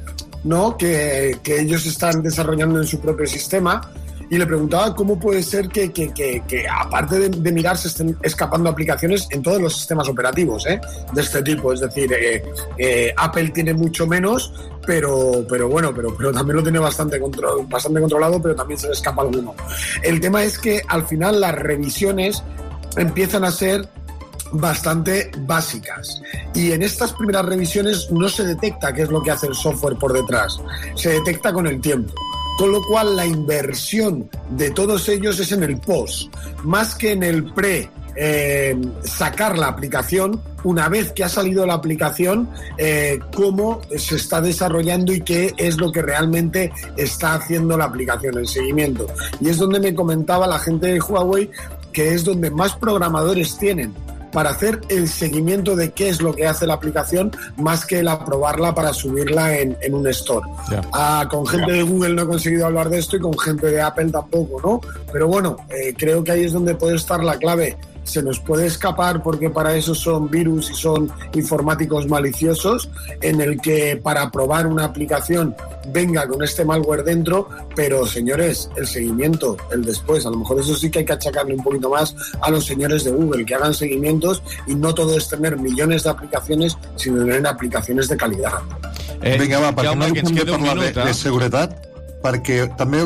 ¿no? Que, que ellos están desarrollando en su propio sistema, y le preguntaba cómo puede ser que, que, que, que aparte de, de mirar, se estén escapando aplicaciones en todos los sistemas operativos, ¿eh? De este tipo. Es decir, eh, eh, Apple tiene mucho menos, pero, pero bueno, pero, pero también lo tiene bastante, control, bastante controlado, pero también se le escapa alguno. El tema es que al final las revisiones empiezan a ser bastante básicas, y en estas primeras revisiones no se detecta qué es lo que hace el software por detrás, se detecta con el tiempo. Con lo cual la inversión de todos ellos es en el post, más que en el pre, eh, sacar la aplicación. Una vez que ha salido la aplicación, eh, cómo se está desarrollando y qué es lo que realmente está haciendo la aplicación, el seguimiento. Y es donde me comentaba la gente de Huawei que es donde más programadores tienen para hacer el seguimiento de qué es lo que hace la aplicación, más que el aprobarla para subirla en, en un store. Yeah. Ah, con gente yeah. de Google no he conseguido hablar de esto, y con gente de Apple tampoco, ¿no? Pero bueno, eh, creo que ahí es donde puede estar la clave. Se nos puede escapar, porque para eso son virus y son informáticos maliciosos, en el que para probar una aplicación venga con este malware dentro, pero señores, el seguimiento, el después, a lo mejor eso sí que hay que achacarle un poquito más a los señores de Google, que hagan seguimientos, y no todo es tener millones de aplicacions, sinó tener aplicacions de qualitat. Eh, Vinga, va, perquè no hem de parlar de, de seguretat, perquè també,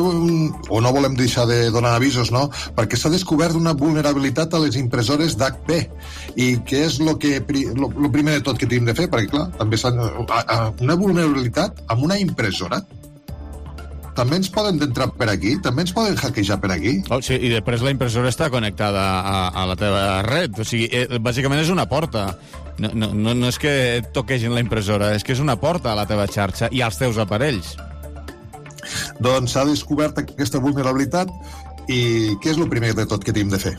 o no volem deixar de donar avisos, no? Perquè s'ha descobert una vulnerabilitat a les impressores d'H P, i què és el que lo, lo primer de tot que tenim de fer? Perquè, clar, també s'ha, una vulnerabilitat amb una impressora. També ens poden entrar per aquí? També ens poden hackejar per aquí? Oh, sí, i després la impressora està connectada a, a la teva red. O sigui, eh, bàsicament és una porta. No, no, no, no és que et toquegin la impressora, és que és una porta a la teva xarxa i als teus aparells. Doncs s'ha descobert aquesta vulnerabilitat, i què és el primer de tot que tenim de fer?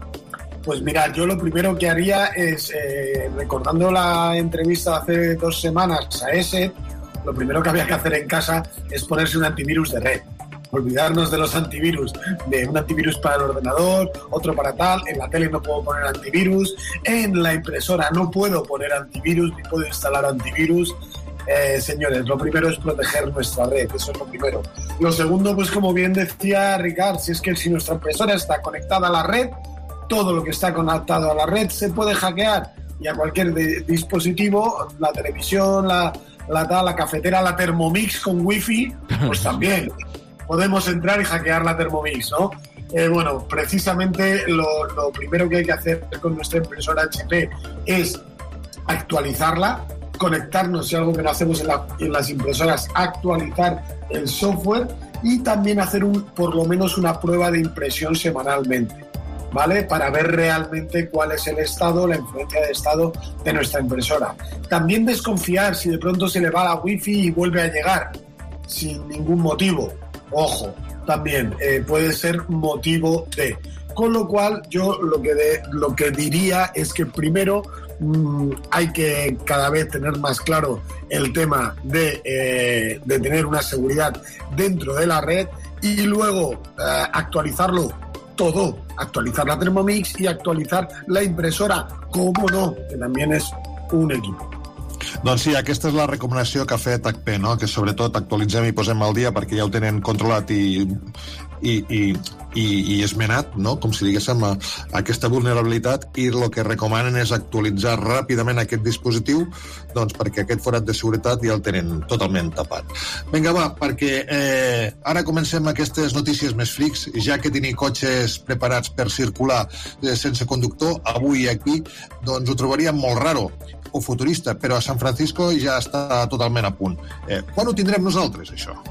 Pues mira, yo lo primero que haría es, eh, recordando la entrevista hace dos semanas a ese, lo primero que había que hacer en casa es ponerse un antivirus de red. Olvidarnos de los antivirus, de un antivirus para el ordenador, otro para tal. En la tele no puedo poner antivirus, en la impresora no puedo poner antivirus, ni puedo instalar antivirus. Eh, señores, lo primero es proteger nuestra red, eso es lo primero. Lo segundo, pues como bien decía Ricard, si es que si nuestra impresora está conectada a la red, todo lo que está conectado a la red se puede hackear, y a cualquier de, dispositivo, la televisión, la, la, la, la cafetera, la Thermomix con wifi, pues también podemos entrar y hackear la Thermomix, ¿no? Eh, bueno, precisamente lo, lo primero que hay que hacer con nuestra impresora H P es actualizarla, conectarnos, si algo que no hacemos en, la, en las impresoras, actualizar el software, y también hacer un, por lo menos una prueba de impresión semanalmente, ¿vale? Para ver realmente cuál es el estado, la influencia de estado de nuestra impresora. También desconfiar si de pronto se le va la wifi y vuelve a llegar sin ningún motivo. Ojo, también eh, puede ser motivo de... Con lo cual, yo lo que, de, lo que diría es que primero mmm, hay que cada vez tener más claro el tema de, eh, de tener una seguridad dentro de la red, y luego eh, actualizarlo todo, actualizar la Thermomix y actualizar la impresora, cómo no, que también es un equipo. Doncs sí, aquesta és la recomanació que ha fet H P, no? Que sobretot actualitzem i posem al dia, perquè ja ho tenen controlat i, i, i, i, i esmenat, no? Com si diguéssim, a, a aquesta vulnerabilitat, i el que recomanen és actualitzar ràpidament aquest dispositiu, doncs perquè aquest forat de seguretat ja el tenen totalment tapat. Vinga, va, perquè eh, ara comencem aquestes notícies més frics, ja que tenir cotxes preparats per circular eh, sense conductor, avui aquí, doncs ho trobaríem molt raro o futurista, però a San Francisco ja està totalment a punt. Eh, quan ho tindrem nosaltres, això?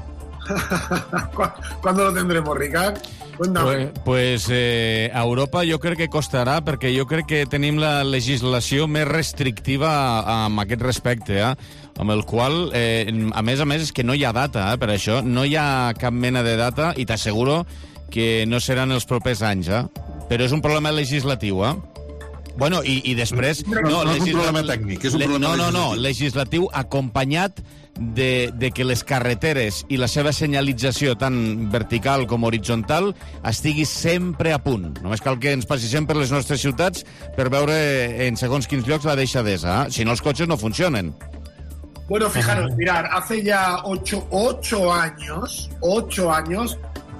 ¿Cuándo lo tendremos, Ricard? Pues, pues eh, a Europa jo crec que costarà, perquè jo crec que tenim la legislació més restrictiva amb aquest respecte, eh? amb el qual, eh, a més a més, és que no hi ha data eh, per això, no hi ha cap mena de data, i t'asseguro que no seran els propers anys, eh? Però és un problema legislatiu, eh? Bueno, i, i després... No, no, no és un problema tècnic, és un problema no, no, no, legislatiu. legislatiu acompanyat de, de que les carreteres i la seva senyalització tant vertical com horitzontal estigui sempre a punt. Només cal que ens passegem per les nostres ciutats per veure en segons quins llocs la deixadesa. Eh? Si no, els cotxes no funcionen. Bueno, fijaros, mirar, hace ya ocho, ocho años, ocho años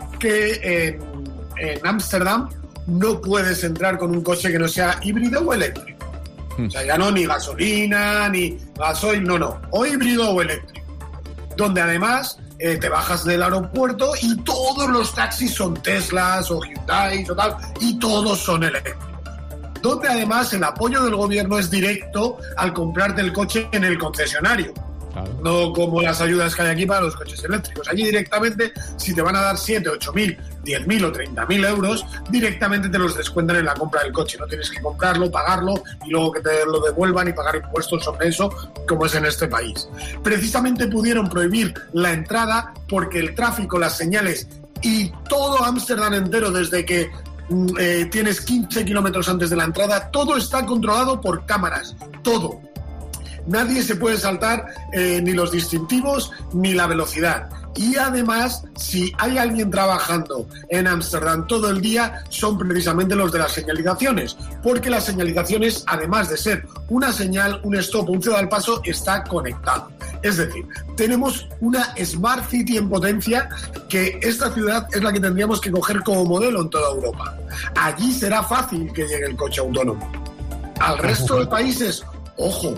que en Ámsterdam no puedes entrar con un coche que no sea híbrido o eléctrico. O sea, ya no ni gasolina, ni gasoil, no, no, o híbrido o eléctrico. Donde además eh, te bajas del aeropuerto y todos los taxis son Teslas o Hyundai o tal, y todos son eléctricos. Donde además el apoyo del gobierno es directo al comprarte el coche en el concesionario. Claro. No como las ayudas que hay aquí para los coches eléctricos. Allí directamente, si te van a dar siete, ocho mil, diez mil o treinta mil euros, directamente te los descuentan en la compra del coche. No tienes que comprarlo, pagarlo y luego que te lo devuelvan y pagar impuestos sobre eso, como es en este país. Precisamente pudieron prohibir la entrada porque el tráfico, las señales y todo Ámsterdam entero, desde que eh, tienes quince kilómetros antes de la entrada, todo está controlado por cámaras. Todo. Nadie se puede saltar eh, ni los distintivos ni la velocidad. Y además, si hay alguien trabajando en Ámsterdam todo el día, son precisamente los de las señalizaciones. Porque las señalizaciones, además de ser una señal, un stop, un cedo al paso, está conectado. Es decir, tenemos una Smart City en potencia, que esta ciudad es la que tendríamos que coger como modelo en toda Europa. Allí será fácil que llegue el coche autónomo. Al resto de países, ojo.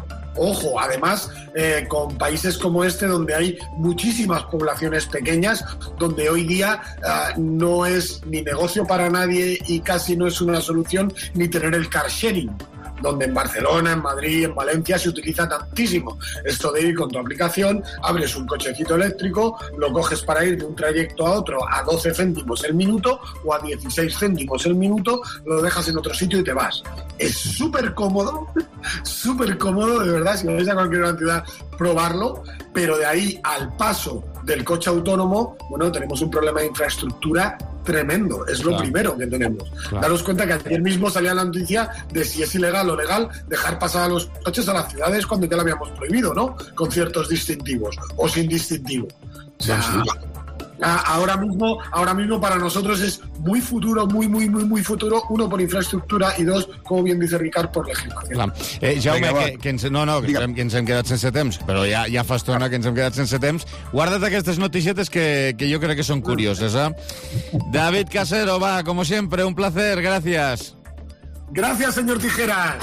Ojo, además, eh, con países como este, donde hay muchísimas poblaciones pequeñas, donde hoy día uh, no es ni negocio para nadie y casi no es una solución ni tener el car sharing, donde en Barcelona, en Madrid, en Valencia se utiliza tantísimo esto de ir con tu aplicación, abres un cochecito eléctrico, lo coges para ir de un trayecto a otro a doce céntimos el minuto o a dieciséis céntimos el minuto, lo dejas en otro sitio y te vas. Es súper cómodo, súper cómodo, de verdad, si vais a cualquier otra ciudad, probarlo, pero de ahí al paso del coche autónomo, bueno, tenemos un problema de infraestructura tremendo, es lo claro. primero que tenemos. Claro. Daros cuenta que ayer mismo salía la noticia de si es ilegal o legal dejar pasar a los coches a las ciudades cuando ya lo habíamos prohibido, ¿no? Con ciertos distintivos o sin distintivo. O sea, sí, sí. Ahora mismo, ahora mismo para nosotros es muy futuro, muy, muy, muy, muy futuro, uno por infraestructura y dos, como bien dice Ricard, por legislación. Clar. Eh, Jaume, Vinga, que, que ens, no, no, que, que ens hem quedat sense temps, però ja, ja fa estona que ens hem quedat sense temps. Guarda't aquestes noticietes que, que jo crec que són curioses, eh? David Casero, va, como siempre, un placer, gracias. Gracias, señor Tijeras.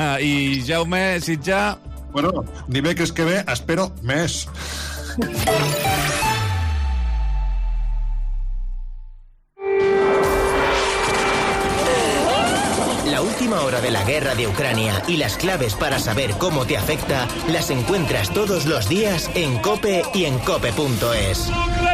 I Jaume Sitjà... Bueno, dimecres que ve espero més. La última hora de la guerra de Ucrania y las claves para saber cómo te afecta las encuentras todos los días en COPE y en cope punto es.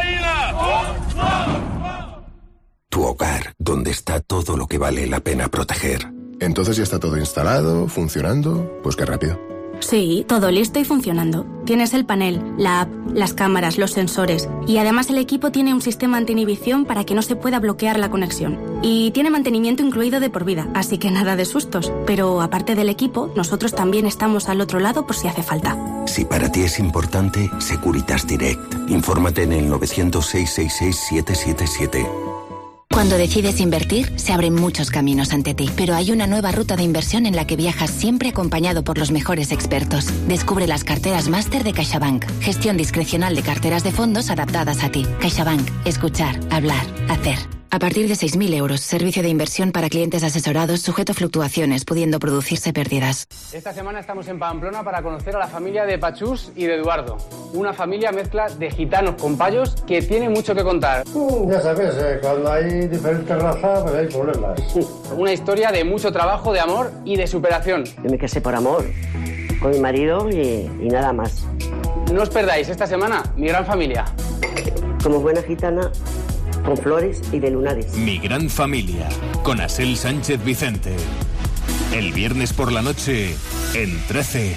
Tu hogar, donde está todo lo que vale la pena proteger. Entonces ya está todo instalado, funcionando. Pues qué rápido. Sí, todo listo y funcionando. Tienes el panel, la app, las cámaras, los sensores y además el equipo tiene un sistema anti-inhibición para que no se pueda bloquear la conexión. Y tiene mantenimiento incluido de por vida, así que nada de sustos. Pero aparte del equipo, nosotros también estamos al otro lado por si hace falta. Si para ti es importante, Securitas Direct. Infórmate en el nueve cero cero, seis seis seis, siete siete siete. Cuando decides invertir, se abren muchos caminos ante ti, pero hay una nueva ruta de inversión en la que viajas siempre acompañado por los mejores expertos. Descubre las carteras máster de CaixaBank. Gestión discrecional de carteras de fondos adaptadas a ti. CaixaBank. Escuchar, hablar, hacer. A partir de seis mil euros, servicio de inversión para clientes asesorados sujeto a fluctuaciones, pudiendo producirse pérdidas. Esta semana estamos en Pamplona para conocer a la familia de Pachús y de Eduardo. Una familia mezcla de gitanos con payos que tiene mucho que contar. Uh, ya sabes, eh, cuando hay diferentes razas, pues hay problemas. Una historia de mucho trabajo, de amor y de superación. Yo me casé por amor con mi marido y, y nada más. No os perdáis esta semana Mi Gran Familia. como buena gitana, con flores y de lunares. Mi gran familia, con Asel Sánchez Vicente. El viernes por la noche, en trece.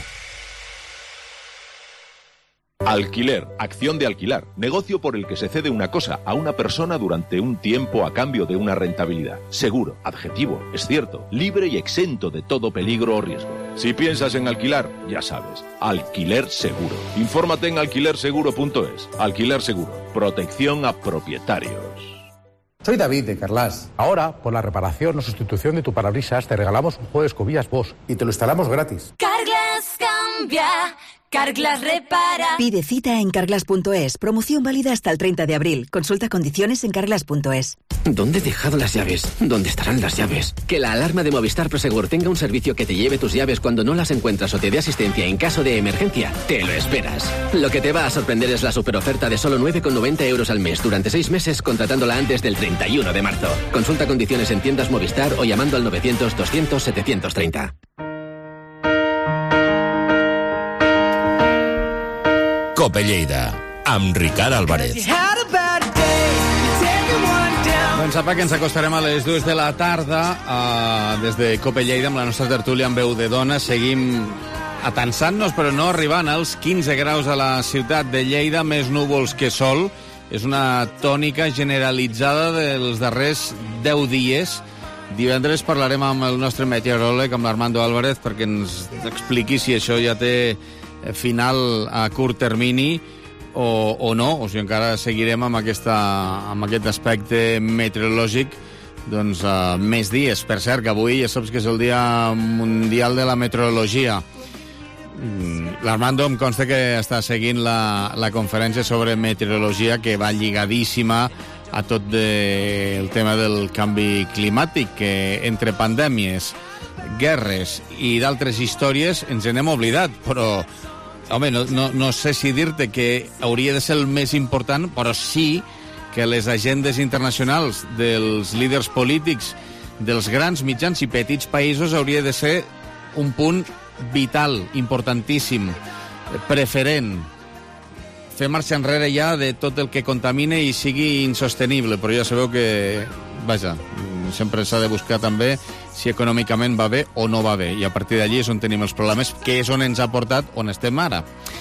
Alquiler, acción de alquilar, negocio por el que se cede una cosa a una persona durante un tiempo a cambio de una rentabilidad. Seguro, adjetivo, es cierto, libre y exento de todo peligro o riesgo. Si piensas en alquilar, ya sabes, Alquiler Seguro. Infórmate en alquiler seguro punto es. Alquiler Seguro, protección a propietarios. Soy David de Carlas. Ahora, por la reparación o sustitución de tu parabrisas, te regalamos un juego de escobillas Bosch y te lo instalamos gratis. Carglass cambia, Carglass repara. Pide cita en carglass punto es. Promoción válida hasta el treinta de abril. Consulta condiciones en carglass punto es. ¿Dónde he dejado las llaves? ¿Dónde estarán las llaves? Que la alarma de Movistar Prosegur tenga un servicio que te lleve tus llaves cuando no las encuentras o te dé asistencia en caso de emergencia. Te lo esperas. Lo que te va a sorprender es la superoferta de solo nueve con noventa euros al mes durante seis meses contratándola antes del treinta y uno de marzo. Consulta condiciones en tiendas Movistar o llamando al novecientos doscientos setecientos treinta. Cope Lleida, amb Ricard Álvarez. Doncs apa, que ens acostarem a les dues de la tarda uh, des de Cope Lleida amb la nostra tertúlia amb veu de dona. Seguim atansant-nos, però no arribant als quinze graus a la ciutat de Lleida, més núvols que sol. És una tònica generalitzada dels darrers deu dies. Divendres parlarem amb el nostre meteoròleg, amb l'Armando Álvarez, perquè ens expliqui si això ja té final a curt termini o, o no, o si encara seguirem amb, aquesta, amb aquest aspecte meteorològic doncs, uh, més dies. Per cert, que avui ja saps que és el Dia Mundial de la Meteorologia. L'Armando em consta que està seguint la, la conferència sobre meteorologia, que va lligadíssima a tot de, el tema del canvi climàtic, que entre pandèmies, guerres i d'altres històries ens n'hem oblidat, però home, no, no, no sé si dir-te que hauria de ser el més important, però sí que les agendes internacionals dels líders polítics dels grans, mitjans i petits països hauria de ser un punt vital, importantíssim, preferent. Fer marxa enrere ja de tot el que contamine i sigui insostenible, però ja sabeu que, vaja, sempre s'ha de buscar també si econòmicament va bé o no va bé, i a partir d'allí és on tenim els problemes, que és on ens ha portat on estem ara.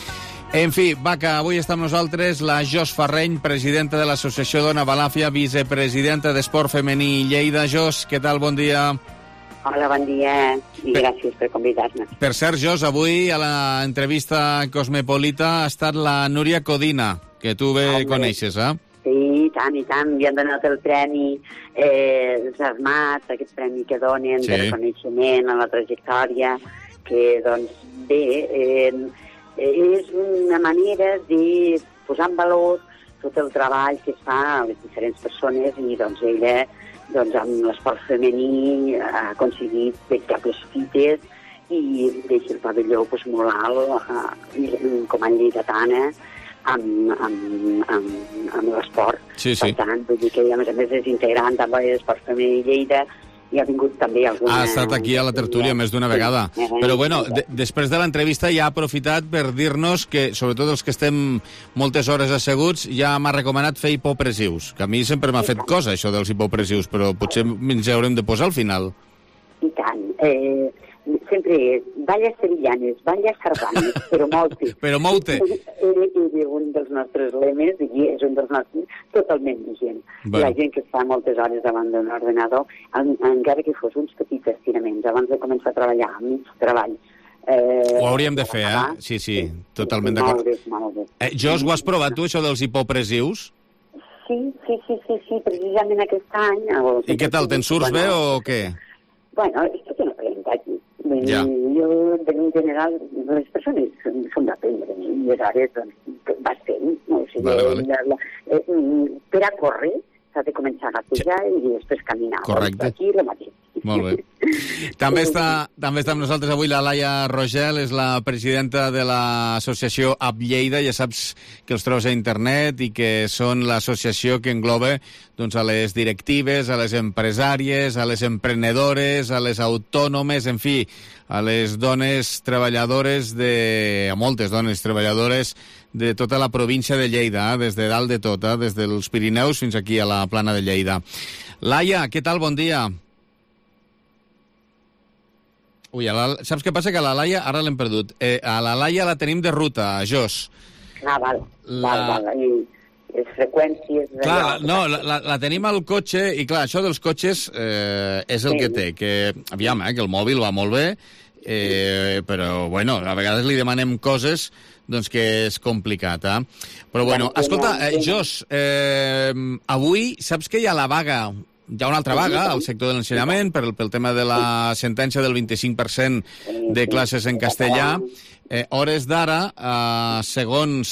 En fi, va, que avui està amb nosaltres la Jos Farreny, presidenta de l'Associació Dona Balàfia, vicepresidenta d'Esport Femení Lleida. Jos, què tal? Bon dia. Hola, bon dia, i per... gràcies per convidar-nos. Per cert, Jos, avui a l'entrevista Cosmopolita ha estat la Núria Codina, que tu bé Home. coneixes, eh? Sí, i tant, i tant. Li han donat el premi eh, els Armats, aquest premi que donen sí. de reconeixement a la trajectòria, que, doncs, bé, eh, és una manera de posar en valor tot el treball que es fa a les diferents persones i, doncs, ella, doncs, amb l'esport femení ha aconseguit veritables fites i deixa el pavelló pues, molt alt eh, com a lleidatana amb, amb, amb, amb l'esport. Sí, sí. Per tant, vull dir que a més a més és integrant també l'esport femení Lleida i ha vingut també alguna... Ha estat aquí a la tertúlia més d'una vegada. Sí. Però bueno, de, després de l'entrevista ja ha aprofitat per dir-nos que, sobretot els que estem moltes hores asseguts, ja m'ha recomanat fer hipopressius, que a mi sempre m'ha fet cosa això dels hipopressius, però potser ens haurem de posar al final. I tant. Eh, sempre és balles sevillanes, balles sardanes, però molte. Però molte. És un dels nostres lemes i és un dels nostres totalment vigent. Bueno. La gent que està moltes hores davant d'un ordenador, encara que fos uns petits estiraments, abans de començar a treballar, a mig treball. Eh, ho hauríem de fer, eh? Sí, sí, totalment d'acord. Eh, Jos, ho has provat tu, això dels hipopressius? Sí, sí, sí, sí, sí, precisament aquest any. I què tal, te'n surts bé o què? Bueno, és tot un aprenentatge. Ja. Jo, en general, les persones són d'aprendre, i aleshores doncs, vas fent, no? O sigui, vale, vale. La, la, eh, per a córrer s'ha de començar a gatejar sí. i després caminar. Correcte. Aquí el mateix. Molt bé. També està, també està amb nosaltres avui la Laia Rogel, és la presidenta de l'associació A B Lleida. Ja saps que els trobes a internet i que són l'associació que engloba doncs, a les directives, a les empresàries, a les emprenedores, a les autònomes, en fi, a les dones treballadores, de, a moltes dones treballadores de tota la província de Lleida, eh? Des de dalt de tot, eh? Des dels Pirineus fins aquí a la plana de Lleida. Laia, què tal? Bon dia. Ui, la... saps què passa? Que a la Laia ara l'hem perdut. Eh, a la Laia la tenim de ruta, a Jos. Ah, val, la... val, val. I les freqüències... Clar, no, la, la, la tenim al cotxe, i clar, això dels cotxes eh, és el sí. que té, que, aviam, eh, que el mòbil va molt bé, eh, però, bueno, a vegades li demanem coses doncs que és complicat, eh? Però, bueno, escolta, eh, Jos, eh, avui saps que hi ha la vaga... Hi ha una altra vaga al sector de l'ensenyament pel, pel tema de la sentència del vint-i-cinc per cent de classes en castellà. Eh, hores d'ara, eh, segons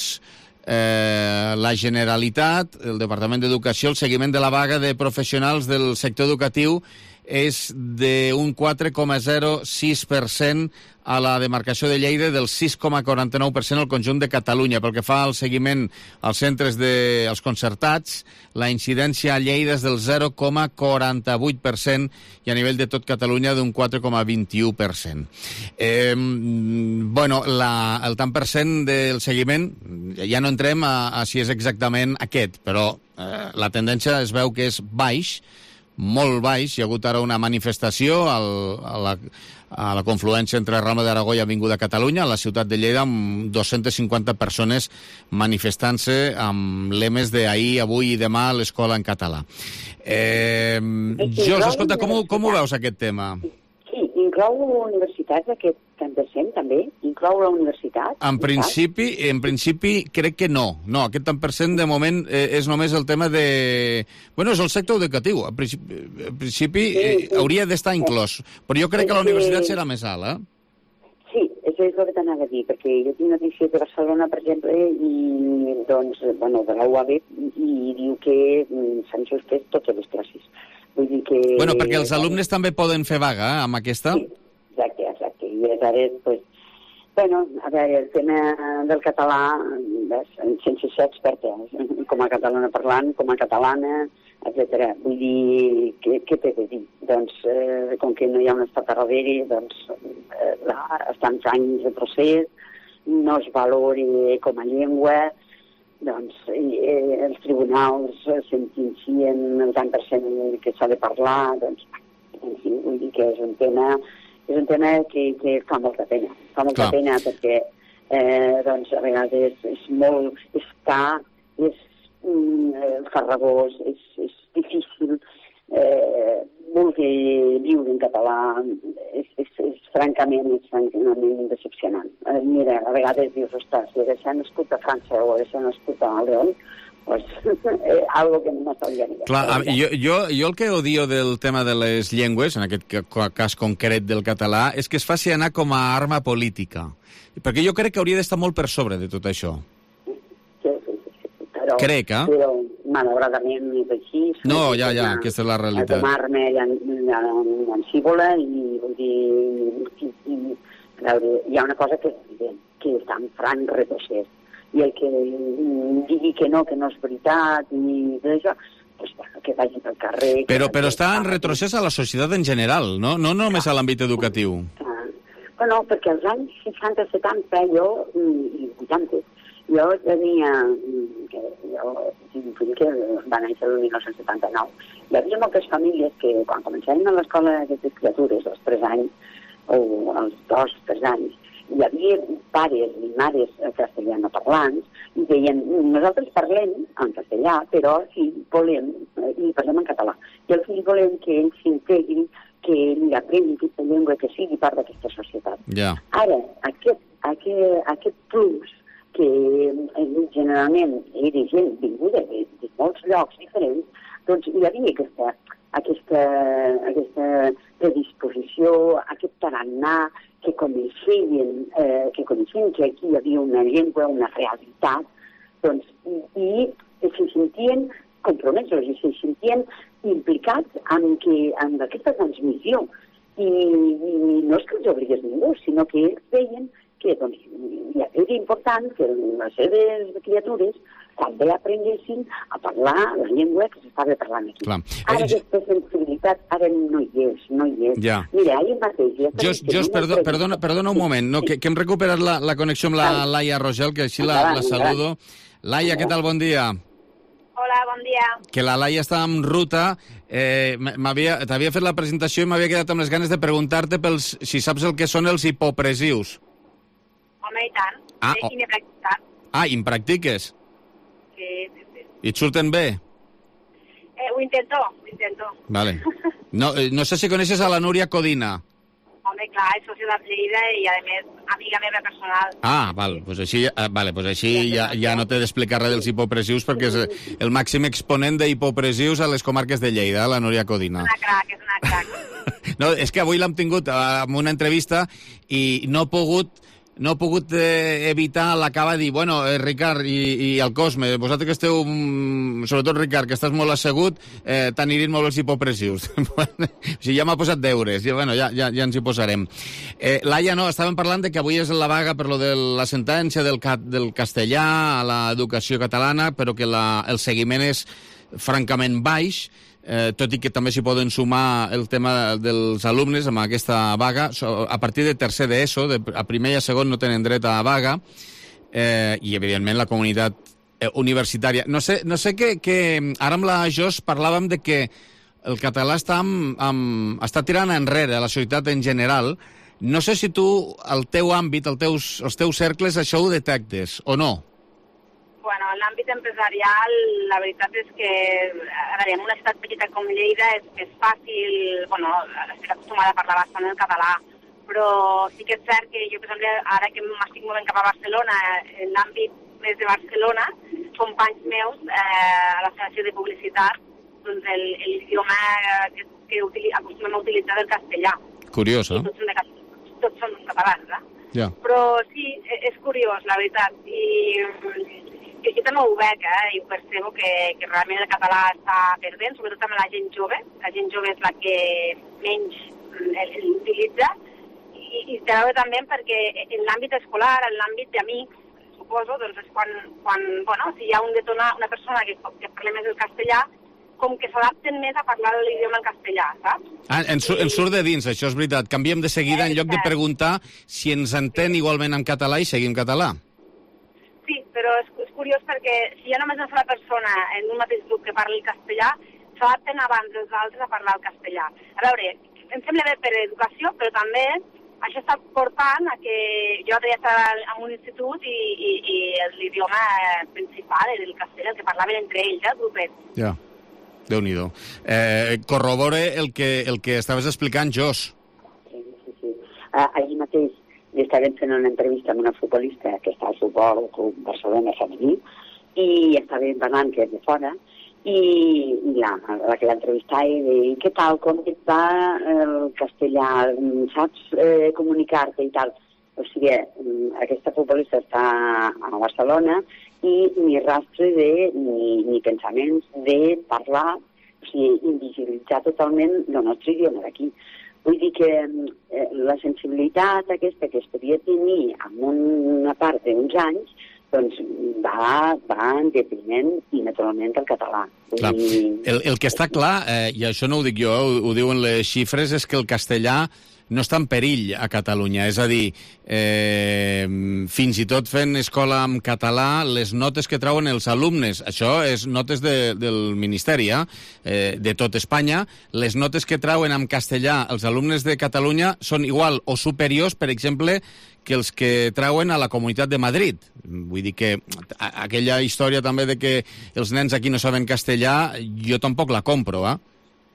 eh, la Generalitat, el Departament d'Educació, el seguiment de la vaga de professionals del sector educatiu és d'un quatre coma zero sis per cent a la demarcació de Lleida, del sis coma quaranta-nou per cent al conjunt de Catalunya. Pel que fa al seguiment als centres de, als concertats, la incidència a Lleida és del zero coma quaranta-vuit per cent i a nivell de tot Catalunya d'un quatre coma vint-i-u per cent. Eh, bueno, la, el tant per cent del seguiment, ja no entrem a, a si és exactament aquest, però eh, la tendència es veu que és baix, molt baix. Hi ha hagut ara una manifestació al, a, la, a la confluència entre Rambla d'Aragó i Avinguda Catalunya, a la ciutat de Lleida, amb dues-centes cinquanta persones manifestant-se amb lemes d'ahir, avui i demà a l'escola en català. Eh, Jos, escolta, com, com ho veus aquest tema? Sí, inclou universitats aquest tant per cent, també? Inclou la universitat? En principi, en principi crec que no. No, aquest tant per cent de moment eh, és només el tema de... Bueno, és el sector educatiu. En principi, en principi sí, sí. Eh, hauria d'estar inclòs. Però jo crec que la universitat serà més alt, eh? Sí, això és el que t'anava a dir, perquè jo tinc notícia de Barcelona, per exemple, i, doncs, bueno, de la U A B, i diu que s'han suspès totes les classes. Vull dir que... Bueno, perquè els alumnes també poden fer vaga, eh, amb aquesta? Sí, exacte, exacte. I aleshores, pues, bueno, a veure, el tema del català, ves, sense ser experta, com a catalana parlant, com a catalana, etcètera. Vull dir, què, què t'he de dir? Doncs, eh, com que no hi ha un estat a darrere, doncs, eh, la, estan anys de procés, no es valori com a llengua, doncs eh, els tribunals sentencien el tant per cent que s'ha de parlar, doncs, en fi, vull dir que és un tema, és un tema que, que fa molta pena, fa molta Clar. pena perquè, eh, doncs, a vegades és, és molt, és car, és mm, farragós, és, és difícil, eh, voler viure en català és, és, és francament, és francament decepcionant. Eh, mira, a vegades dius, ostres, si hagués nascut a França o hagués nascut a León, pues, eh, algo que no m'estaria bé. Clar, jo, jo, jo el que odio del tema de les llengües, en aquest cas concret del català, és que es faci anar com a arma política. Perquè jo crec que hauria d'estar molt per sobre de tot això. Sí, sí, sí. Però, crec, eh? Però, malauradament, és així. No, ja, ja, aquesta és la realitat. A tomar-me llancívola i, vull dir, i, i, veure, hi ha una cosa que és evident, que està en franc retrocés. I el que digui que no, que no és veritat, i d'això, pues, que vagi pel carrer... Però, però està en retrocés a la societat en general, no, no només a l'àmbit educatiu. Ah. Bueno, perquè als anys seixanta, setanta, jo, i vuitanta, jo tenia, que jo tinc un fill que va néixer el dinou setanta-nou, hi havia moltes famílies que quan començaven a l'escola d'aquestes criatures, als tres anys, o als dos, tres anys, hi havia pares i mares castellano parlants i deien, nosaltres parlem en castellà, però sí, volem, i parlem en català, i al fill volem que ell s'integri, que ell aprengui aquesta llengua, que sigui part d'aquesta societat. Yeah. Ara, aquest, aquest, aquest plus que generalment era gent vinguda de, de molts llocs diferents, doncs hi havia aquesta, aquesta, aquesta predisposició, aquest tarannà, que coneixien, eh, que coneixien que aquí hi havia una llengua, una realitat, doncs, i, i se sentien compromesos i se sentien implicats en, que, en aquesta transmissió. I, i no és que els obligués ningú, sinó que ells veien que doncs, era important que les seves criatures també aprenguessin a parlar la llengua que s'estava parlant aquí. Clar. Ara aquesta sensibilitat ara no hi és, no hi és. Ja. Mira, ahir mateix... Ja Jos, Jos perdó, perdona, perdona un moment, no, que, que hem recuperat la, la connexió amb la Laia Rogel, que així la, la saludo. Laia, què tal? Bon dia. Hola, bon dia. Que la Laia està en ruta, eh, t'havia fet la presentació i m'havia quedat amb les ganes de preguntar-te pels, si saps el que són els hipopressius. Home, i tant. Ah, oh. I n'he practicat. Ah, i en practiques? Sí, sí, sí. I et surten bé? Eh, ho intento, ho intento. Vale. No, no sé si coneixes a la Núria Codina. Home, clar, és soci de Lleida i, a més, amiga meva personal. Ah, val, pues així, vale, pues així ja, ja no t'he d'explicar res dels hipopressius perquè és el màxim exponent d'hipopressius a les comarques de Lleida, la Núria Codina. És una crac, és una crac. No, és que avui l'hem tingut en una entrevista i no he pogut no he pogut eh, evitar l'acabar de dir, bueno, eh, Ricard i, i el Cosme, vosaltres que esteu, mm, sobretot Ricard, que estàs molt assegut, eh, t'anirin molt els hipopressius. O sigui, ja m'ha posat deures, i, bueno, ja, ja, ja ens hi posarem. Eh, Laia, no, estàvem parlant de que avui és la vaga per lo de la sentència del, cat, del castellà a l'educació catalana, però que la, el seguiment és francament baix, Eh, tot i que també s'hi poden sumar el tema dels alumnes amb aquesta vaga. A partir de tercer d'ESO, de, a primer i a segon no tenen dret a vaga, eh, i evidentment la comunitat eh, universitària. No sé, no sé que, que ara amb la Jos parlàvem de que el català està, amb, amb, està tirant enrere a la societat en general. No sé si tu, al teu àmbit, als teus, als teus cercles, això ho detectes o no? Bueno, en l'àmbit empresarial, la veritat és que, a veure, en una ciutat petita com Lleida és, és fàcil, bueno, estic acostumada a parlar bastant en català, però sí que és cert que jo, per exemple, ara que m'estic movent cap a Barcelona, en l'àmbit més de Barcelona, companys meus eh, a l'Associació de Publicitat, doncs l'idioma que, que utili, acostumem a utilitzar el castellà. Curiós, eh? Tots són, de, tots són catalans, eh? Ja. Però sí, és curiós, la veritat, i... Jo, jo també ho veig, eh, i ho percebo que, que realment el català està perdent, sobretot amb la gent jove. La gent jove és la que menys l'utilitza, i, i té a veure també perquè en l'àmbit escolar, en l'àmbit d'amics, suposo, doncs és quan, quan bueno, si hi ha un detona, una persona que, que parla més el castellà, com que s'adapten més a parlar l'idioma en castellà, saps? Ah, ens, ens surt de dins, això és veritat. Canviem de seguida, en lloc de preguntar si ens entén igualment en català i seguim català. Sí, però és, és curiós perquè si hi ha només una sola persona en un mateix grup que parla el castellà, s'adapten abans els altres a parlar el castellà. A veure, em sembla bé per educació, però també això està portant a que jo l'altre dia estava en un institut i, i, i l'idioma principal era el castellà, el que parlaven entre ells, eh, el grupet. Ja, Déu-n'hi-do. Eh, corrobore el que, el que estaves explicant, Jos. Sí, sí, sí. Uh, allí mateix estàvem fent una entrevista amb una futbolista que està al futbol al Club Barcelona femení i estàvem parlant que és de fora i, i la, la que l'entrevistava i què tal, com et va el castellà, saps eh, comunicar-te i tal. O sigui, aquesta futbolista està a Barcelona i ni rastre de, ni, ni pensaments de parlar, o sigui, invisibilitzar totalment el nostre idioma d'aquí. Vull dir que eh, la sensibilitat aquesta que es podia tenir en una part d'uns anys doncs va, va en detriment i naturalment el català. Clar. El, el que està clar, eh, i això no ho dic jo, ho, ho diuen les xifres, és que el castellà no està en perill a Catalunya. És a dir, eh, fins i tot fent escola en català, les notes que trauen els alumnes, això és notes de, del Ministeri, eh, de tot Espanya, les notes que trauen en castellà els alumnes de Catalunya són igual o superiors, per exemple, que els que trauen a la Comunitat de Madrid. Vull dir que aquella història també de que els nens aquí no saben castellà, jo tampoc la compro, eh?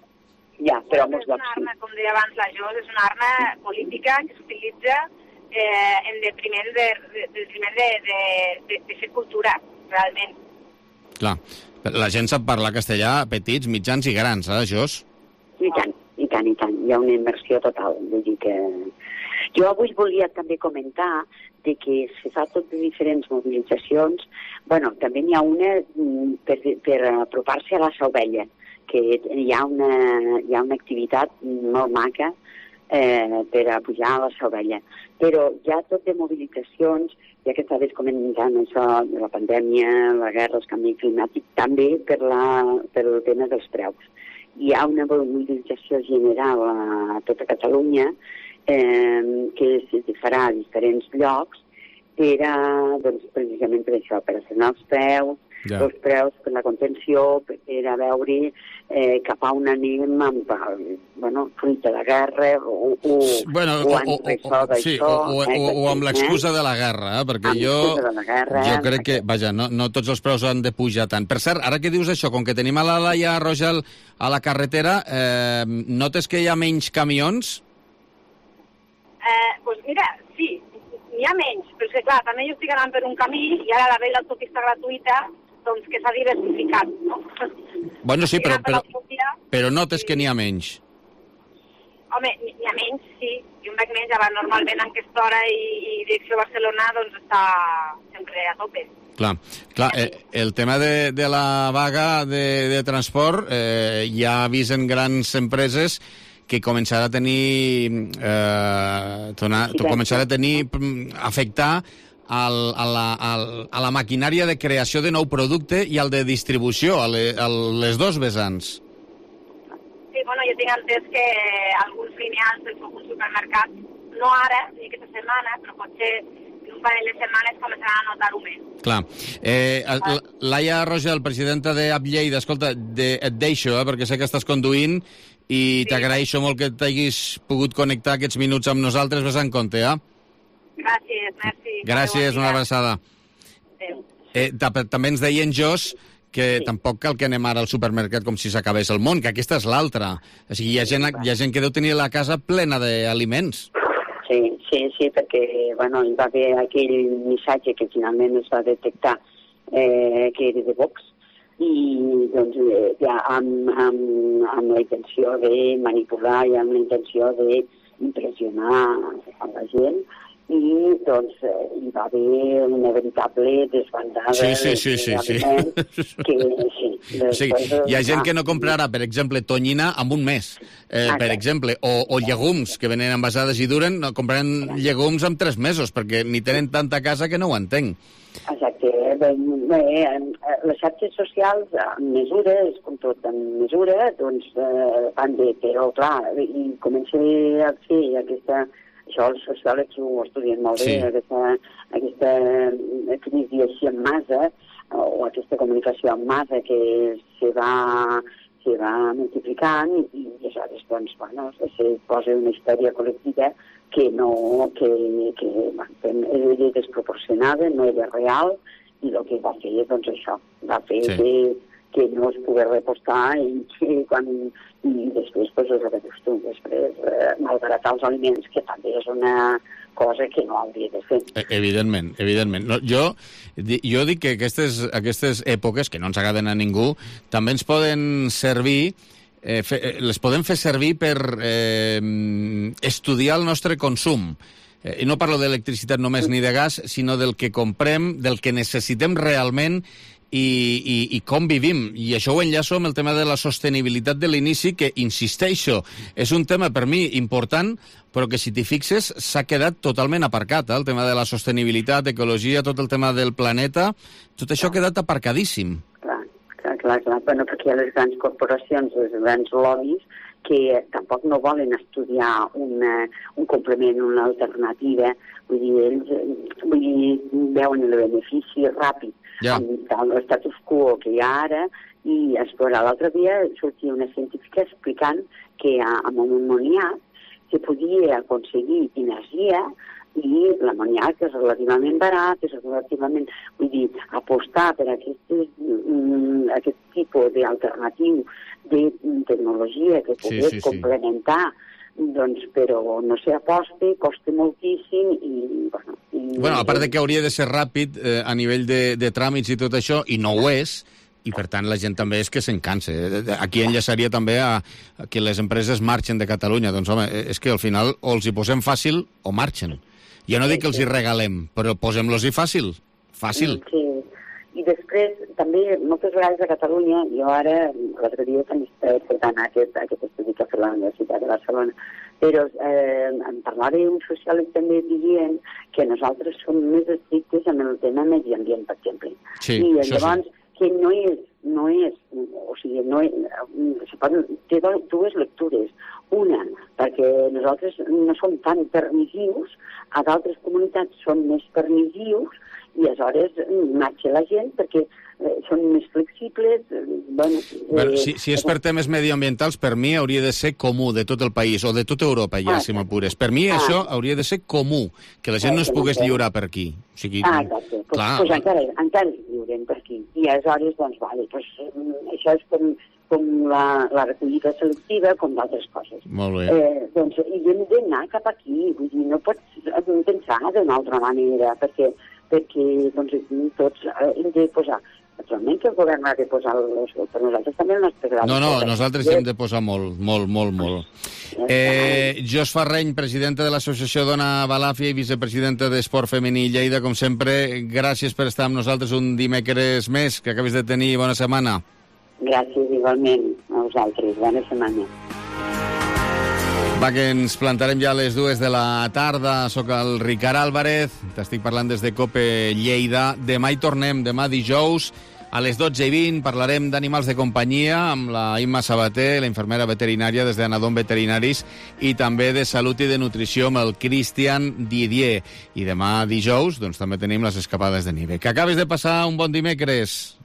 Ja, però és una arma, com deia abans la Jos, és una arma política que s'utilitza eh, en detriment de, de, de, de, de, de, de fer cultura, realment. Clar, la gent sap parlar castellà, petits, mitjans i grans, eh, Jos? I tant, i tant, i tant. Hi ha una immersió total. Vull dir que... Jo avui volia també comentar de que se fa tot de diferents mobilitzacions. Bueno, també n'hi ha una per, per apropar-se a la Sauvella, que hi ha una, hi ha una activitat molt maca eh, per a pujar a la Salvella. Però hi ha tot de mobilitzacions, ja que estaves comentant això de la pandèmia, la guerra, el canvi climàtic, també per, la, per el tema dels preus. Hi ha una mobilització general a tota Catalunya eh, que es farà a diferents llocs per a, doncs, precisament per això, per a frenar els preus, ja. els preus per la contenció, per a veure eh, cap a on anem amb, bueno, fruit de la guerra o, o, bueno, o, o, o, o, sí, o, o, eh, o, o amb l'excusa de la guerra, eh? Perquè jo, guerra, jo crec que, vaja, no, no tots els preus han de pujar tant. Per cert, ara que dius això, com que tenim a la Laia Rogel a la carretera, eh, notes que hi ha menys camions? Eh, doncs mira, sí, n'hi ha menys, però és que clar, també jo estic anant per un camí i ara la vella autopista gratuïta, doncs que s'ha diversificat, no? Bueno, sí, però, però, però notes que n'hi ha menys. Home, n'hi ha menys, sí. Jo em veig menys, ara normalment en aquesta hora i, i direcció Barcelona doncs està sempre a tope. Clar, clar eh, el tema de, de la vaga de, de transport eh, ja avisen grans empreses que començarà a tenir eh, tornar, començarà a tenir afectar al, a, la, al, a la maquinària de creació de nou producte i al de distribució, a, le, a les dos vessants. Sí, bueno, jo tinc entès que alguns lineals del algun supermercat, no ara, ni aquesta setmana, però potser en un parell de setmanes començaran a notar-ho més. Clar. Eh, ah. Laia Rogel, presidenta d'App Lleida, escolta, de, et deixo, eh, perquè sé que estàs conduint i sí. T'agraeixo molt que t'hagis pogut connectar aquests minuts amb nosaltres. Ves en compte, eh? Gràcies, merci. Gràcies, una abraçada. Eh, també ens deien Jos que sí. Tampoc cal que anem ara al supermercat com si s'acabés el món, que aquesta és l'altra. O sigui, hi ha, gent, hi ha gent que deu tenir la casa plena d'aliments. Sí, sí, sí, perquè bueno, hi va haver aquell missatge que finalment es va detectar eh, que era de Vox, i doncs ja amb, amb, amb la intenció de manipular i amb la intenció d'impressionar a la gent, i doncs hi va haver una veritable desbandada sí, sí, sí, sí, sí. Que, sí, sí, hi ha gent que no comprarà, per exemple, tonyina amb un mes, eh, per exemple, o, o llegums que venen envasades i duren, no, compraran llegums amb tres mesos, perquè ni tenen tanta casa que no ho entenc. Exacte. Bé, les xarxes socials, en mesures, com tot en mesura, doncs eh, van bé, però clar, i comença a fer aquesta... Això els sociòlegs ho estudien molt bé, sí. aquesta, aquesta crisi així en massa, o aquesta comunicació en massa que se va, se va multiplicant i, i aleshores, doncs, bueno, se posa una història col·lectiva que no, que, que bueno, era desproporcionada, no era real, i el que va fer, doncs, això, va fer sí. que, que no es pogués repostar i que quan... i després, doncs, és el que dius tu, després, eh, malbaratar els aliments, que també és una cosa que no hauria de fer. Evidentment, evidentment. No, jo, jo dic que aquestes, aquestes èpoques, que no ens agraden a ningú, també ens poden servir, eh, fe, les podem fer servir per eh, estudiar el nostre consum. Eh, I no parlo d'electricitat només ni de gas, sinó del que comprem, del que necessitem realment, I, i, i com vivim. I això ho enllaço amb el tema de la sostenibilitat de l'inici, que, insisteixo, és un tema per mi important, però que si t'hi fixes s'ha quedat totalment aparcat, eh? El tema de la sostenibilitat, ecologia, tot el tema del planeta, tot això ha quedat aparcadíssim. Clar, clar, clar, clar. Bueno, perquè hi ha les grans corporacions, els grans lobbies, que tampoc no volen estudiar una, un complement, una alternativa. Vull dir, ells vull dir, veuen el benefici ràpid ja. Amb l'estatus quo que hi ha ara, i explorar. L'altre dia sortia una científica explicant que amb un ammoniac se podia aconseguir energia, i l'amoniac és relativament barat, és relativament... Vull dir, apostar per aquest, mm, aquest tipus d'alternatiu de tecnologia que pogués sí, sí, complementar, sí. doncs, però no s'aposta, costa moltíssim i, bueno... I, bueno, a part de que hauria de ser ràpid eh, a nivell de, de tràmits i tot això, i no ho és, i per tant la gent també és que se'n cansa. Aquí enllaçaria també a, a que les empreses marxen de Catalunya. Doncs, home, és que al final o els hi posem fàcil o marxen. Jo no dic que els hi regalem, però posem-los-hi fàcil. Fàcil. Sí. I després, també, moltes vegades a Catalunya, jo ara, l'altre dia també estava portant aquest, aquest estudi que ha fet la Universitat de Barcelona, Però eh, em parlava un sociòleg també dient que nosaltres som més estrictes amb el tema medi ambient, per exemple. Sí, I això llavors, sí. que no és, no és, o sigui, no és, se poden, té dues lectures. Una, perquè nosaltres no som tan permissius, a d'altres comunitats són més permissius, i aleshores marxa la gent perquè eh, són més flexibles. Eh, bueno, eh, bueno, si, si és per temes medioambientals, per mi hauria de ser comú de tot el país, o de tota Europa, ja, ah, si m'apures. Per mi ah. això hauria de ser comú, que la gent no es pogués lliurar per aquí. O sigui, ah, exacte. Pues, clar. Pues encara, encara es lliuren per aquí. I aleshores, doncs, vale, pues, això és com, com la, la recollida selectiva, com d'altres coses. Molt bé. Eh, doncs, i hem d'anar cap aquí, vull dir, no pots pensar d'una altra manera, perquè perquè doncs, tots hem de posar, naturalment que el govern ha de posar el seu, però nosaltres també el nostre grau. No, no, nosaltres hem de posar molt, molt, molt, molt. Eh, Jos Farreny, presidenta de l'Associació Dona Balàfia i vicepresidenta d'Esport Femení Lleida, com sempre, gràcies per estar amb nosaltres un dimecres més, que acabis de tenir bona setmana. Gràcies, igualment, a vosaltres. Bona setmana. Va, que ens plantarem ja a les dues de la tarda. Soc el Ricard Álvarez, t'estic parlant des de COPE Lleida. Demà hi tornem, demà dijous, a les dotze i vint, parlarem d'animals de companyia amb la Imma Sabater, la infermera veterinària des d'Anadom Veterinaris, i també de salut i de nutrició amb el Cristian Didier. I demà dijous, doncs, també tenim les escapades de Nive. Que acabes de passar un bon dimecres.